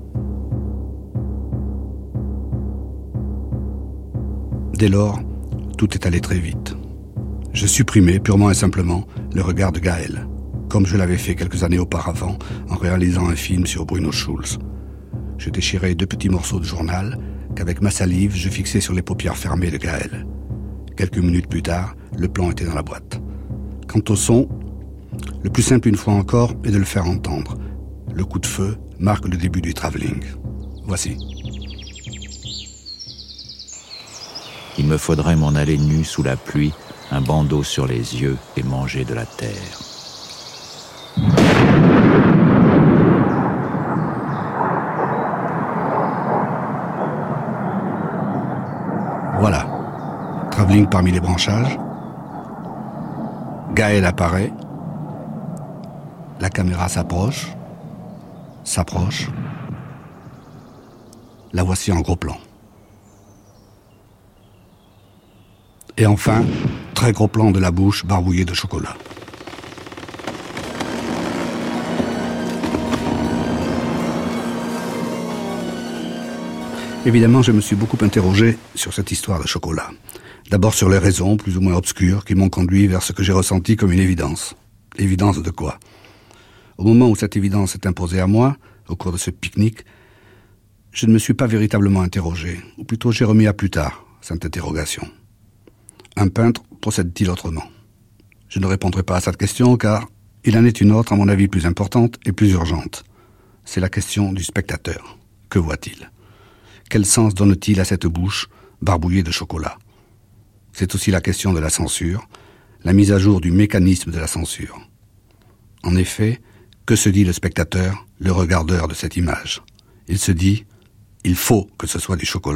Dès lors, tout est allé très vite. Je supprimai purement et simplement le regard de Gaël, comme je l'avais fait quelques années auparavant en réalisant un film sur Bruno Schulz. Je déchirai 2 petits morceaux de journal qu'avec ma salive je fixais sur les paupières fermées de Gaël. Quelques minutes plus tard, le plan était dans la boîte. Quant au son, le plus simple une fois encore est de le faire entendre. Le coup de feu marque le début du travelling. Voici. il me faudrait m'en aller nu sous la pluie, un bandeau sur les yeux et manger de la terre. Voilà, travelling parmi les branchages. Gaël apparaît. La caméra s'approche. La voici en gros plan. Et enfin, très gros plan de la bouche barbouillée de chocolat. Évidemment, je me suis beaucoup interrogé sur cette histoire de chocolat. D'abord sur les raisons, plus ou moins obscures, qui m'ont conduit vers ce que j'ai ressenti comme une évidence. Évidence de quoi ? Au moment où cette évidence s'est imposée à moi, au cours de ce pique-nique, je ne me suis pas véritablement interrogé, ou plutôt j'ai remis à plus tard cette interrogation. Un peintre procède-t-il autrement ? Je ne répondrai pas à cette question car il en est une autre, à mon avis, plus importante et plus urgente. C'est la question du spectateur. Que voit-il ? Quel sens donne-t-il à cette bouche barbouillée de chocolat ? C'est aussi la question de la censure, la mise à jour du mécanisme de la censure. En effet, que se dit le spectateur, le regardeur de cette image ? Il se dit « il faut que ce soit du chocolat ».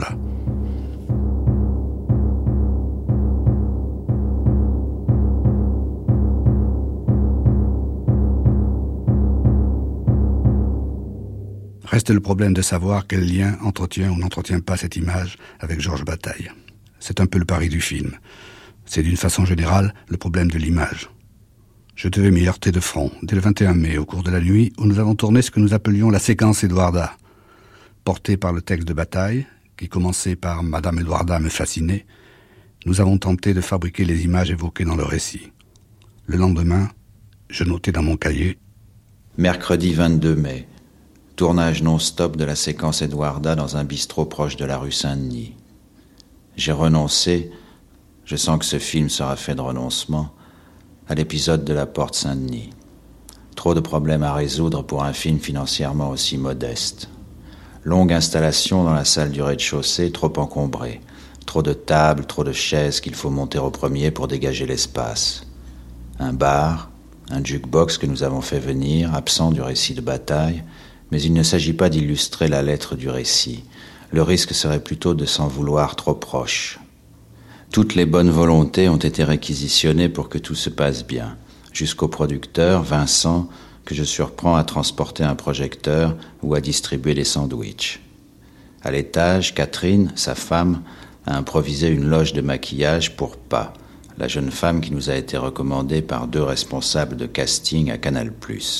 Reste le problème de savoir quel lien entretient ou n'entretient pas cette image avec Georges Bataille. C'est un peu le pari du film. C'est d'une façon générale le problème de l'image. Je devais m'y heurter de front dès le 21 mai, au cours de la nuit, où nous avons tourné ce que nous appelions la séquence Eduarda. Portée par le texte de Bataille, qui commençait par « Madame Eduarda me fascinait », nous avons tenté de fabriquer les images évoquées dans le récit. Le lendemain, je notais dans mon cahier « Mercredi 22 mai. Tournage non-stop de la séquence Eduarda dans un bistrot proche de la rue Saint-Denis. J'ai renoncé, je sens que ce film sera fait de renoncement, à l'épisode de la porte Saint-Denis. Trop de problèmes à résoudre pour un film financièrement aussi modeste. Longue installation dans la salle du rez-de-chaussée, trop encombrée. Trop de tables, trop de chaises qu'il faut monter au premier pour dégager l'espace. Un bar, un jukebox que nous avons fait venir, absent du récit de Bataille, mais il ne s'agit pas d'illustrer la lettre du récit. Le risque serait plutôt de s'en vouloir trop proche. Toutes les bonnes volontés ont été réquisitionnées pour que tout se passe bien, jusqu'au producteur, Vincent, que je surprends à transporter un projecteur ou à distribuer des sandwichs. À l'étage, Catherine, sa femme, a improvisé une loge de maquillage pour Pa, la jeune femme qui nous a été recommandée par 2 responsables de casting à Canal+.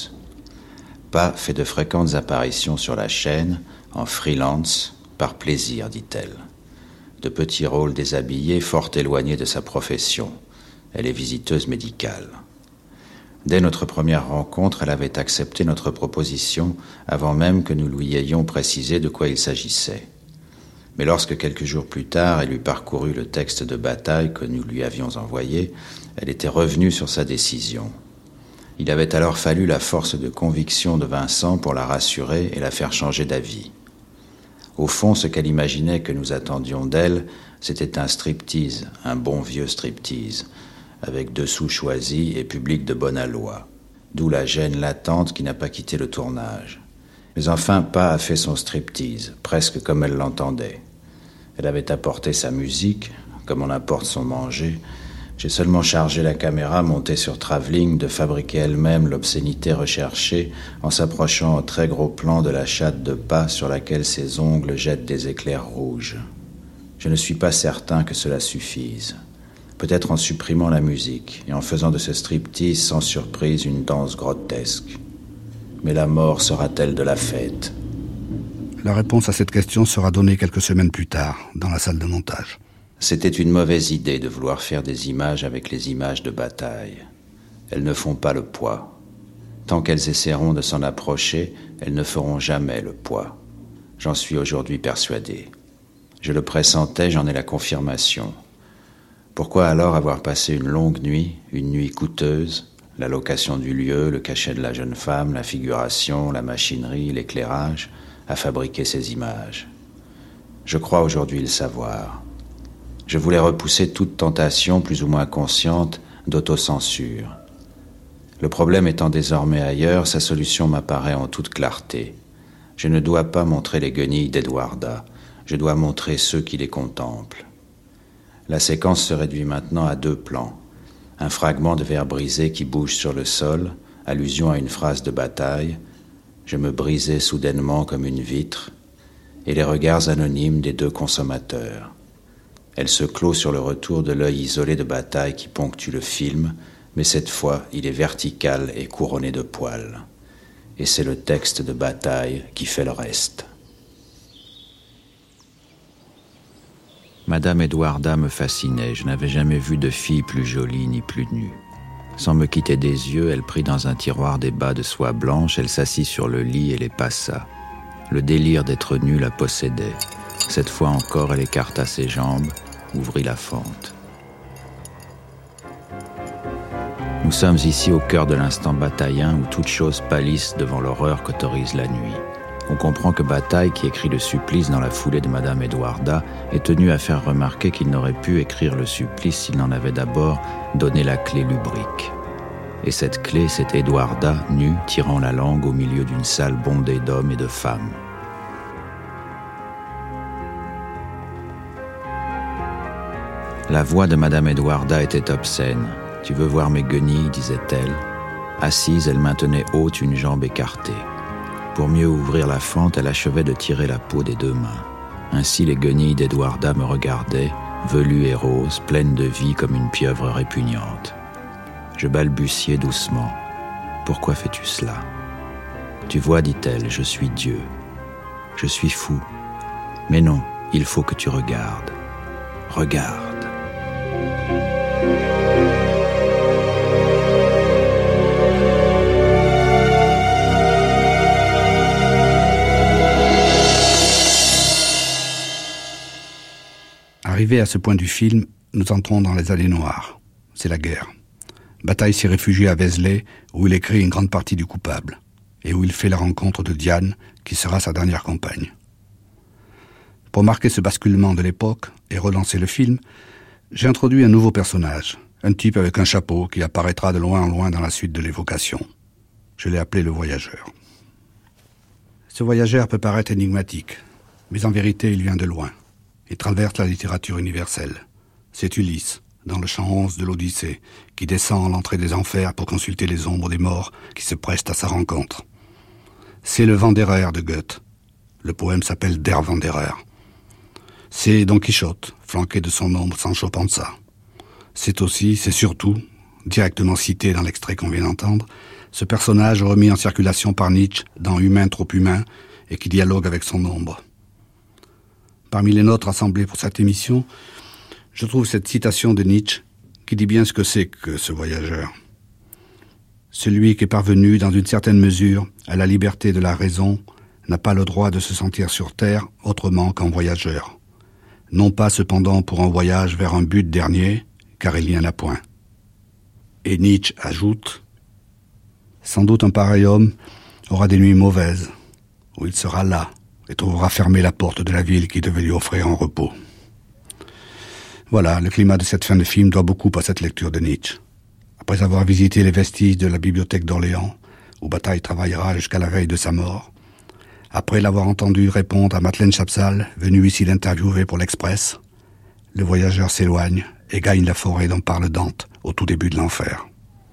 Pa fait de fréquentes apparitions sur la chaîne, en freelance, par plaisir, dit-elle. De petits rôles déshabillés, fort éloignés de sa profession. Elle est visiteuse médicale. Dès notre première rencontre, elle avait accepté notre proposition avant même que nous lui ayons précisé de quoi il s'agissait. Mais lorsque quelques jours plus tard, elle eut parcouru le texte de Bataille que nous lui avions envoyé, elle était revenue sur sa décision. Il avait alors fallu la force de conviction de Vincent pour la rassurer et la faire changer d'avis. Au fond, ce qu'elle imaginait que nous attendions d'elle, c'était un striptease, un bon vieux striptease, avec dessous choisis et public de bonne aloi. D'où la gêne latente qui n'a pas quitté le tournage. Mais enfin, Pa a fait son striptease, presque comme elle l'entendait. Elle avait apporté sa musique, comme on apporte son manger. J'ai seulement chargé la caméra montée sur Travelling de fabriquer elle-même l'obscénité recherchée en s'approchant au très gros plan de la chatte de Pa sur laquelle ses ongles jettent des éclairs rouges. Je ne suis pas certain que cela suffise. Peut-être en supprimant la musique et en faisant de ce striptease sans surprise une danse grotesque. Mais la mort sera-t-elle de la fête ? La réponse à cette question sera donnée quelques semaines plus tard, dans la salle de montage. C'était une mauvaise idée de vouloir faire des images avec les images de Bataille. Elles ne font pas le poids. Tant qu'elles essaieront de s'en approcher, elles ne feront jamais le poids. J'en suis aujourd'hui persuadé. Je le pressentais, j'en ai la confirmation. Pourquoi alors avoir passé une longue nuit, une nuit coûteuse, la location du lieu, le cachet de la jeune femme, la figuration, la machinerie, l'éclairage, à fabriquer ces images ? Je crois aujourd'hui le savoir. Je voulais repousser toute tentation, plus ou moins consciente, d'autocensure. Le problème étant désormais ailleurs, sa solution m'apparaît en toute clarté. Je ne dois pas montrer les guenilles d'Eduarda, je dois montrer ceux qui les contemplent. La séquence se réduit maintenant à 2 plans. Un fragment de verre brisé qui bouge sur le sol, allusion à une phrase de Bataille, « Je me brisais soudainement comme une vitre », et les regards anonymes des 2 consommateurs. Elle se clôt sur le retour de l'œil isolé de Bataille qui ponctue le film, mais cette fois, il est vertical et couronné de poils. Et c'est le texte de Bataille qui fait le reste. Madame Eduarda me fascinait. Je n'avais jamais vu de fille plus jolie ni plus nue. Sans me quitter des yeux, elle prit dans un tiroir des bas de soie blanche, elle s'assit sur le lit et les passa. Le délire d'être nue la possédait. Cette fois encore, elle écarta ses jambes, ouvrit la fente. Nous sommes ici au cœur de l'instant bataillien où toutes choses pâlissent devant l'horreur qu'autorise la nuit. On comprend que Bataille, qui écrit le supplice dans la foulée de Madame Eduarda, est tenu à faire remarquer qu'il n'aurait pu écrire le supplice s'il n'en avait d'abord donné la clé lubrique. Et cette clé, c'est Eduarda, nue, tirant la langue au milieu d'une salle bondée d'hommes et de femmes. La voix de Madame Eduarda était obscène. « Tu veux voir mes guenilles » disait-elle. Assise, elle maintenait haute une jambe écartée. Pour mieux ouvrir la fente, elle achevait de tirer la peau des 2 mains. Ainsi les guenilles d'Eduarda me regardaient, velues et roses, pleines de vie comme une pieuvre répugnante. Je balbutiai doucement. « Pourquoi fais-tu cela ?»« Tu vois, dit-elle, je suis Dieu. Je suis fou. Mais non, il faut que tu regardes. Regarde. » Arrivé à ce point du film, nous entrons dans les années noires. C'est la guerre. Bataille s'est réfugié à Vézelay, où il écrit une grande partie du Coupable, et où il fait la rencontre de Diane, qui sera sa dernière compagne. Pour marquer ce basculement de l'époque et relancer le film, j'ai introduit un nouveau personnage, un type avec un chapeau qui apparaîtra de loin en loin dans la suite de l'évocation. Je l'ai appelé le voyageur. Ce voyageur peut paraître énigmatique, mais en vérité il vient de loin. Il traverse la littérature universelle. C'est Ulysse, dans le chant 11 de l'Odyssée, qui descend à l'entrée des enfers pour consulter les ombres des morts qui se prestent à sa rencontre. C'est le Wanderer de Goethe. Le poème s'appelle Der Wanderer. C'est Don Quichotte, flanqué de son ombre Sancho Panza. C'est surtout, directement cité dans l'extrait qu'on vient d'entendre, ce personnage remis en circulation par Nietzsche dans Humain trop humain et qui dialogue avec son ombre. Parmi les nôtres assemblés pour cette émission, je trouve cette citation de Nietzsche qui dit bien ce que c'est que ce voyageur. Celui qui est parvenu, dans une certaine mesure, à la liberté de la raison, n'a pas le droit de se sentir sur terre autrement qu'en voyageur. Non pas cependant pour un voyage vers un but dernier, car il n'y en a point. Et Nietzsche ajoute « Sans doute un pareil homme aura des nuits mauvaises, où il sera là, et trouvera fermée la porte de la ville qui devait lui offrir un repos. » Voilà, le climat de cette fin de film doit beaucoup à cette lecture de Nietzsche. Après avoir visité les vestiges de la bibliothèque d'Orléans, où Bataille travaillera jusqu'à la veille de sa mort, après l'avoir entendu répondre à Madeleine Chapsal, venue ici l'interviewer pour l'Express, le voyageur s'éloigne et gagne la forêt dont parle Dante au tout début de l'enfer.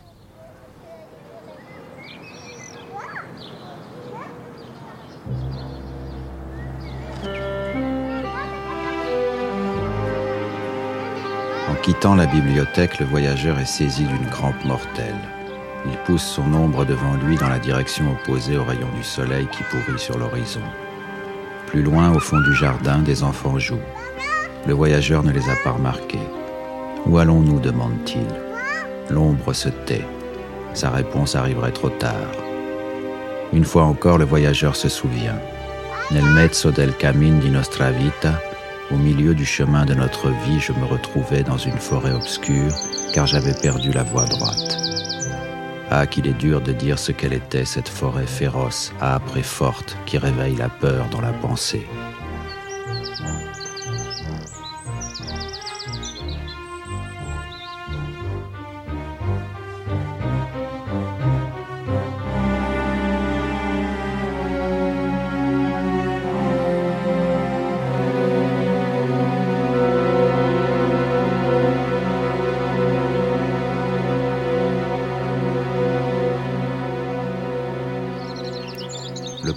En quittant la bibliothèque, le voyageur est saisi d'une crampe mortelle. Il pousse son ombre devant lui dans la direction opposée aux rayons du soleil qui pourrit sur l'horizon. Plus loin, au fond du jardin, des enfants jouent. Le voyageur ne les a pas remarqués. « Où allons-nous » demande-t-il. L'ombre se tait. Sa réponse arriverait trop tard. Une fois encore, le voyageur se souvient. « Nel mezzo del cammin di nostra vita » Au milieu du chemin de notre vie, je me retrouvais dans une forêt obscure, car j'avais perdu la voie droite. Ah, qu'il est dur de dire ce qu'elle était, cette forêt féroce, âpre et forte, qui réveille la peur dans la pensée.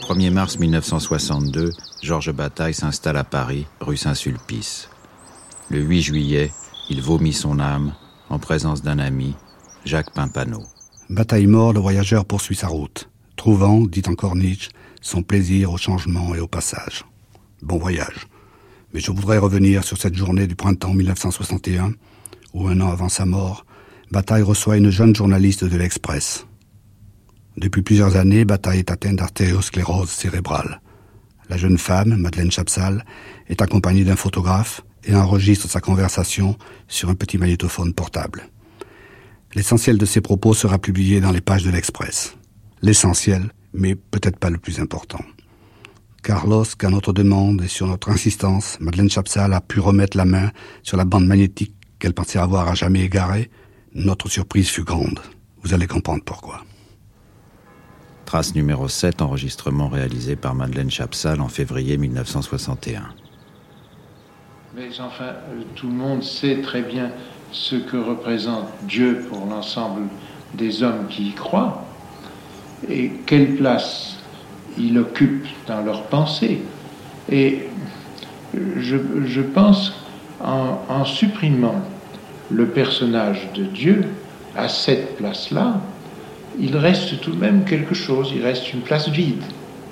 1er mars 1962, Georges Bataille s'installe à Paris, rue Saint-Sulpice. Le 8 juillet, il vomit son âme en présence d'un ami, Jacques Pimpano. Bataille mort, le voyageur poursuit sa route, trouvant, dit encore Nietzsche, son plaisir au changement et au passage. Bon voyage. Mais je voudrais revenir sur cette journée du printemps 1961, où 1 an avant sa mort, Bataille reçoit une jeune journaliste de l'Express. Depuis plusieurs années, Bataille est atteinte d'artériosclérose cérébrale. La jeune femme, Madeleine Chapsal, est accompagnée d'un photographe et enregistre sa conversation sur un petit magnétophone portable. L'essentiel de ses propos sera publié dans les pages de l'Express. L'essentiel, mais peut-être pas le plus important. Car lorsqu'à notre demande et sur notre insistance, Madeleine Chapsal a pu remettre la main sur la bande magnétique qu'elle pensait avoir à jamais égarée, notre surprise fut grande. Vous allez comprendre pourquoi. Trace numéro 7, enregistrement réalisé par Madeleine Chapsal en février 1961. Mais enfin, tout le monde sait très bien ce que représente Dieu pour l'ensemble des hommes qui y croient et quelle place il occupe dans leurs pensées. Et je pense en supprimant le personnage de Dieu à cette place-là, il reste tout de même quelque chose, il reste une place vide.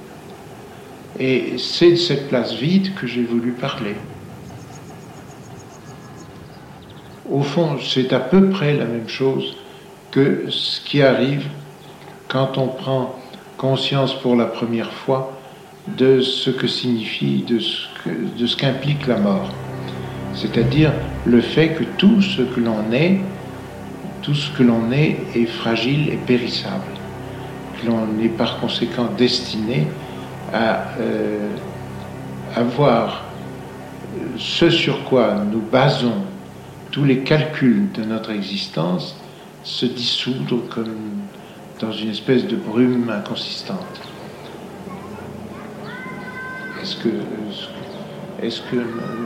Et c'est de cette place vide que j'ai voulu parler. Au fond, c'est à peu près la même chose que ce qui arrive quand on prend conscience pour la première fois de ce que signifie, de ce qu'implique la mort. C'est-à-dire le fait que tout ce que l'on est est fragile et périssable. Que l'on est par conséquent destiné à avoir ce sur quoi nous basons tous les calculs de notre existence se dissoudre comme dans une espèce de brume inconsistante. Est-ce que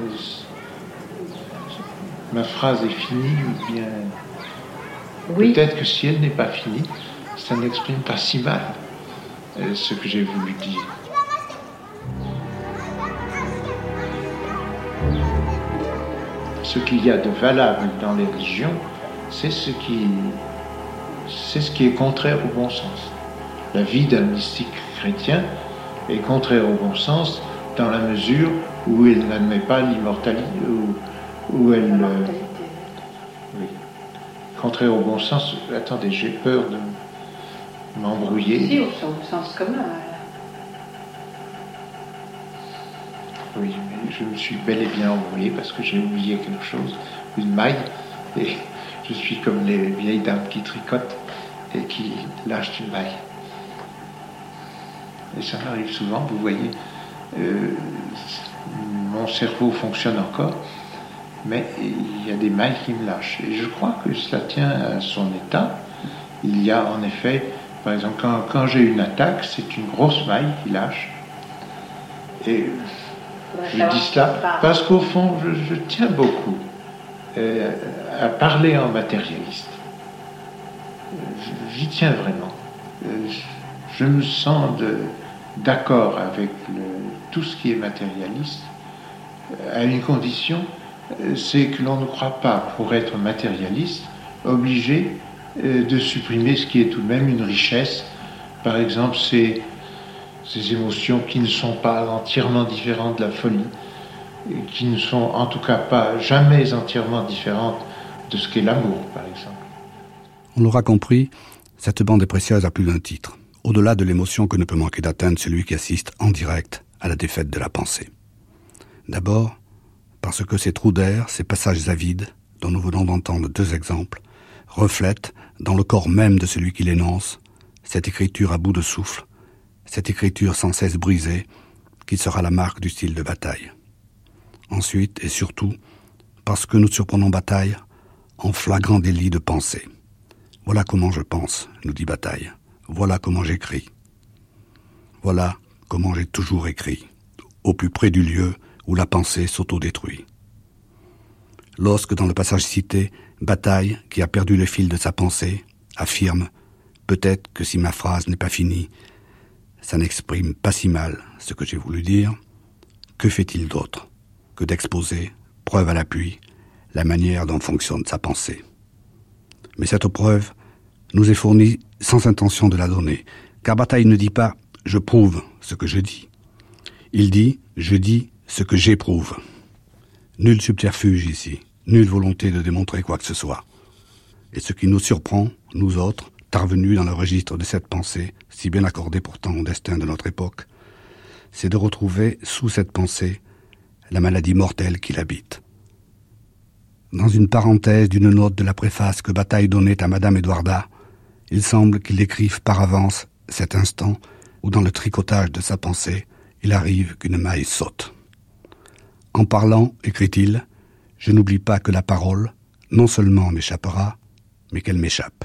ma phrase est finie ou bien... Oui. Peut-être que si elle n'est pas finie, ça n'exprime pas si mal ce que j'ai voulu dire. Ce qu'il y a de valable dans les religions, c'est ce qui est contraire au bon sens. La vie d'un mystique chrétien est contraire au bon sens dans la mesure où elle n'admet pas l'immortalité, où elle... oui. Contraire au bon sens, attendez, j'ai peur de m'embrouiller. Si, au sens commun. Oui, mais je me suis bel et bien embrouillé parce que j'ai oublié quelque chose, une maille, et je suis comme les vieilles dames qui tricotent et qui lâchent une maille. Et ça m'arrive souvent, vous voyez, mon cerveau fonctionne encore, mais il y a des mailles qui me lâchent. Et je crois que cela tient à son état. Il y a en effet, par exemple, quand j'ai une attaque, c'est une grosse maille qui lâche. Et je dis cela parce qu'au fond, je tiens beaucoup à parler en matérialiste. J'y tiens vraiment. Je me sens d'accord avec tout ce qui est matérialiste, à une condition, c'est que l'on ne croit pas, pour être matérialiste, obligé de supprimer ce qui est tout de même une richesse. Par exemple, ces émotions qui ne sont pas entièrement différentes de la folie, qui ne sont en tout cas pas jamais entièrement différentes de ce qu'est l'amour, par exemple. On l'aura compris, cette bande est précieuse à plus d'un titre, au-delà de l'émotion que ne peut manquer d'atteindre celui qui assiste en direct à la défaite de la pensée. D'abord, parce que ces trous d'air, ces passages avides, dont nous venons d'entendre 2 exemples, reflètent, dans le corps même de celui qui l'énonce, cette écriture à bout de souffle, cette écriture sans cesse brisée, qui sera la marque du style de Bataille. Ensuite, et surtout, parce que nous surprenons Bataille en flagrant délit de pensée. Voilà comment je pense, nous dit Bataille. Voilà comment j'écris. Voilà comment j'ai toujours écrit, au plus près du lieu où la pensée s'autodétruit. Lorsque, dans le passage cité, Bataille, qui a perdu le fil de sa pensée, affirme « Peut-être que si ma phrase n'est pas finie, Ça n'exprime pas si mal ce que j'ai voulu dire. Que fait-il d'autre que d'exposer, preuve à l'appui, la manière dont fonctionne sa pensée? Mais cette preuve nous est fournie sans intention de la donner, car Bataille ne dit pas « je prouve ce que je dis ». Il dit « je dis ce que j'éprouve ». Nul subterfuge ici, nulle volonté de démontrer quoi que ce soit. Et ce qui nous surprend, nous autres, parvenus dans le registre de cette pensée, si bien accordée pourtant au destin de notre époque, c'est de retrouver sous cette pensée la maladie mortelle qui l'habite. Dans une parenthèse d'une note de la préface que Bataille donnait à Madame Edwarda, il semble qu'il écrive par avance cet instant où dans le tricotage de sa pensée, il arrive qu'une maille saute. En parlant, écrit-il, je n'oublie pas que la parole, non seulement m'échappera, mais qu'elle m'échappe.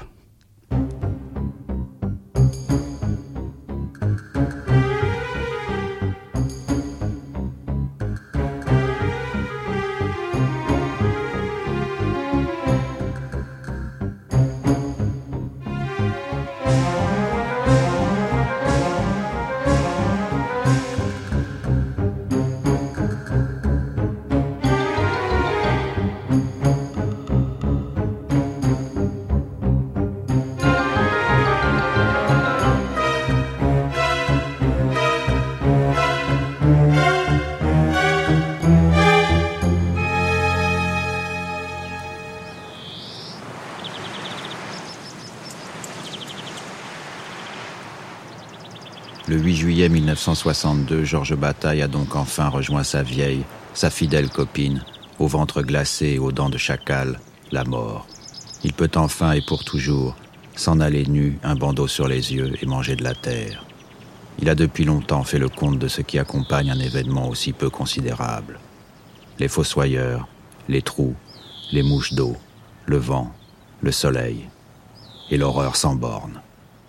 Le 8 juillet 1962, Georges Bataille a donc enfin rejoint sa vieille, sa fidèle copine, au ventre glacé et aux dents de chacal, la mort. Il peut enfin et pour toujours s'en aller nu, un bandeau sur les yeux et manger de la terre. Il a depuis longtemps fait le compte de ce qui accompagne un événement aussi peu considérable. Les fossoyeurs, les trous, les mouches d'eau, le vent, le soleil et l'horreur sans borne.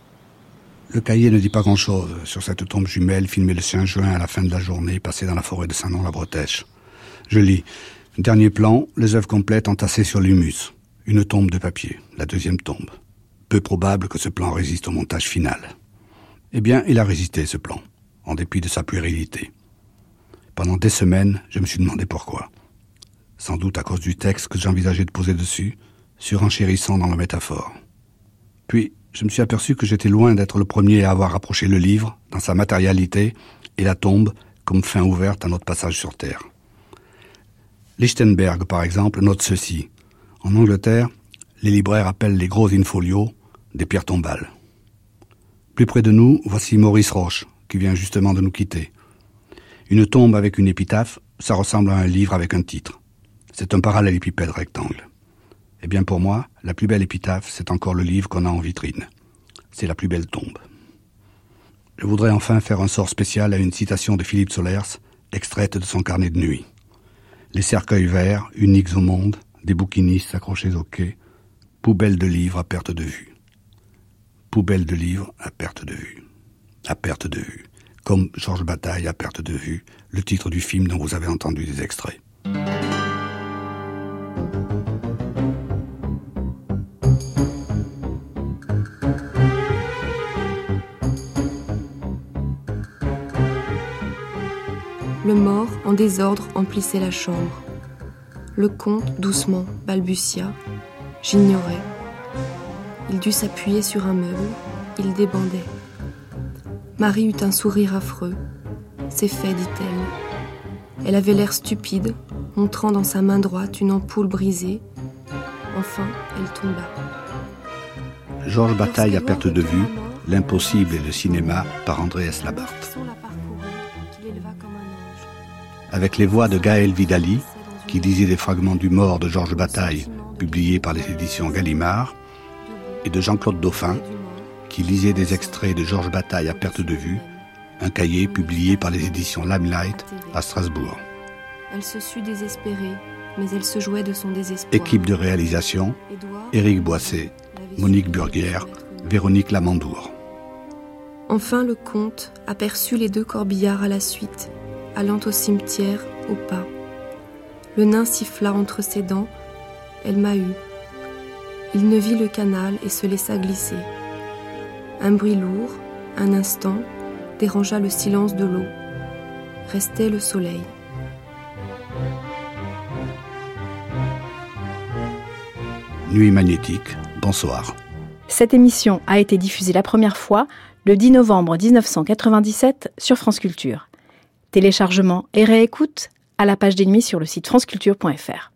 Le cahier ne dit pas grand-chose sur cette tombe jumelle filmée le 5 juin à la fin de la journée passée dans la forêt de Saint-Nom-la-Bretèche. Je lis. Dernier plan, les œuvres complètes entassées sur l'humus. Une tombe de papier, la deuxième tombe. Peu probable que ce plan résiste au montage final. Eh bien, il a résisté, ce plan, en dépit de sa puérilité. Pendant des semaines, je me suis demandé pourquoi. Sans doute à cause du texte que j'envisageais de poser dessus, surenchérissant dans la métaphore. Puis, je me suis aperçu que j'étais loin d'être le premier à avoir approché le livre, dans sa matérialité, et la tombe comme fin ouverte à notre passage sur Terre. Lichtenberg, par exemple, note ceci. En Angleterre, les libraires appellent les gros in-folio des pierres tombales. Plus près de nous, voici Maurice Roche, qui vient justement de nous quitter. Une tombe avec une épitaphe, ça ressemble à un livre avec un titre. C'est un parallélépipède rectangle. Eh bien pour moi, la plus belle épitaphe, c'est encore le livre qu'on a en vitrine. C'est la plus belle tombe. Je voudrais enfin faire un sort spécial à une citation de Philippe Solers, extraite de son carnet de nuit. Les cercueils verts, uniques au monde, des bouquinistes accrochés au quai, poubelle de livres à perte de vue. Poubelle de livres à perte de vue. À perte de vue. Comme Georges Bataille à perte de vue, le titre du film dont vous avez entendu des extraits. Le mort, en désordre, emplissait la chambre. Le comte, doucement, balbutia. J'ignorais. Il dut s'appuyer sur un meuble. Il débandait. Marie eut un sourire affreux. C'est fait, dit-elle. Elle avait l'air stupide, montrant dans sa main droite une ampoule brisée. Enfin, elle tomba. Georges Bataille à perte de vue, L'impossible et le cinéma par André S. Labarthe. Avec les voix de Gaël Vidali, qui lisait des fragments du Mort de Georges Bataille, publiés par les éditions Gallimard, et de Jean-Claude Dauphin, qui lisait des extraits de Georges Bataille à perte de vue, un cahier publié par les éditions Limelight à Strasbourg. Elle se sut désespérée, mais elle se jouait de son désespoir. Équipe de réalisation, Éric Boisset, Monique Burguière, Véronique Lamandour. Enfin, le comte aperçut les deux corbillards à la suite, allant au cimetière au pas. Le nain siffla entre ses dents. Elle m'a eu. Il ne vit le canal et se laissa glisser. Un bruit lourd, un instant, dérangea le silence de l'eau. Restait le soleil. Nuit magnétique, bonsoir. Cette émission a été diffusée la première fois le 10 novembre 1997 sur France Culture. Téléchargement et réécoute à la page d'Ennemis sur le site franceculture.fr.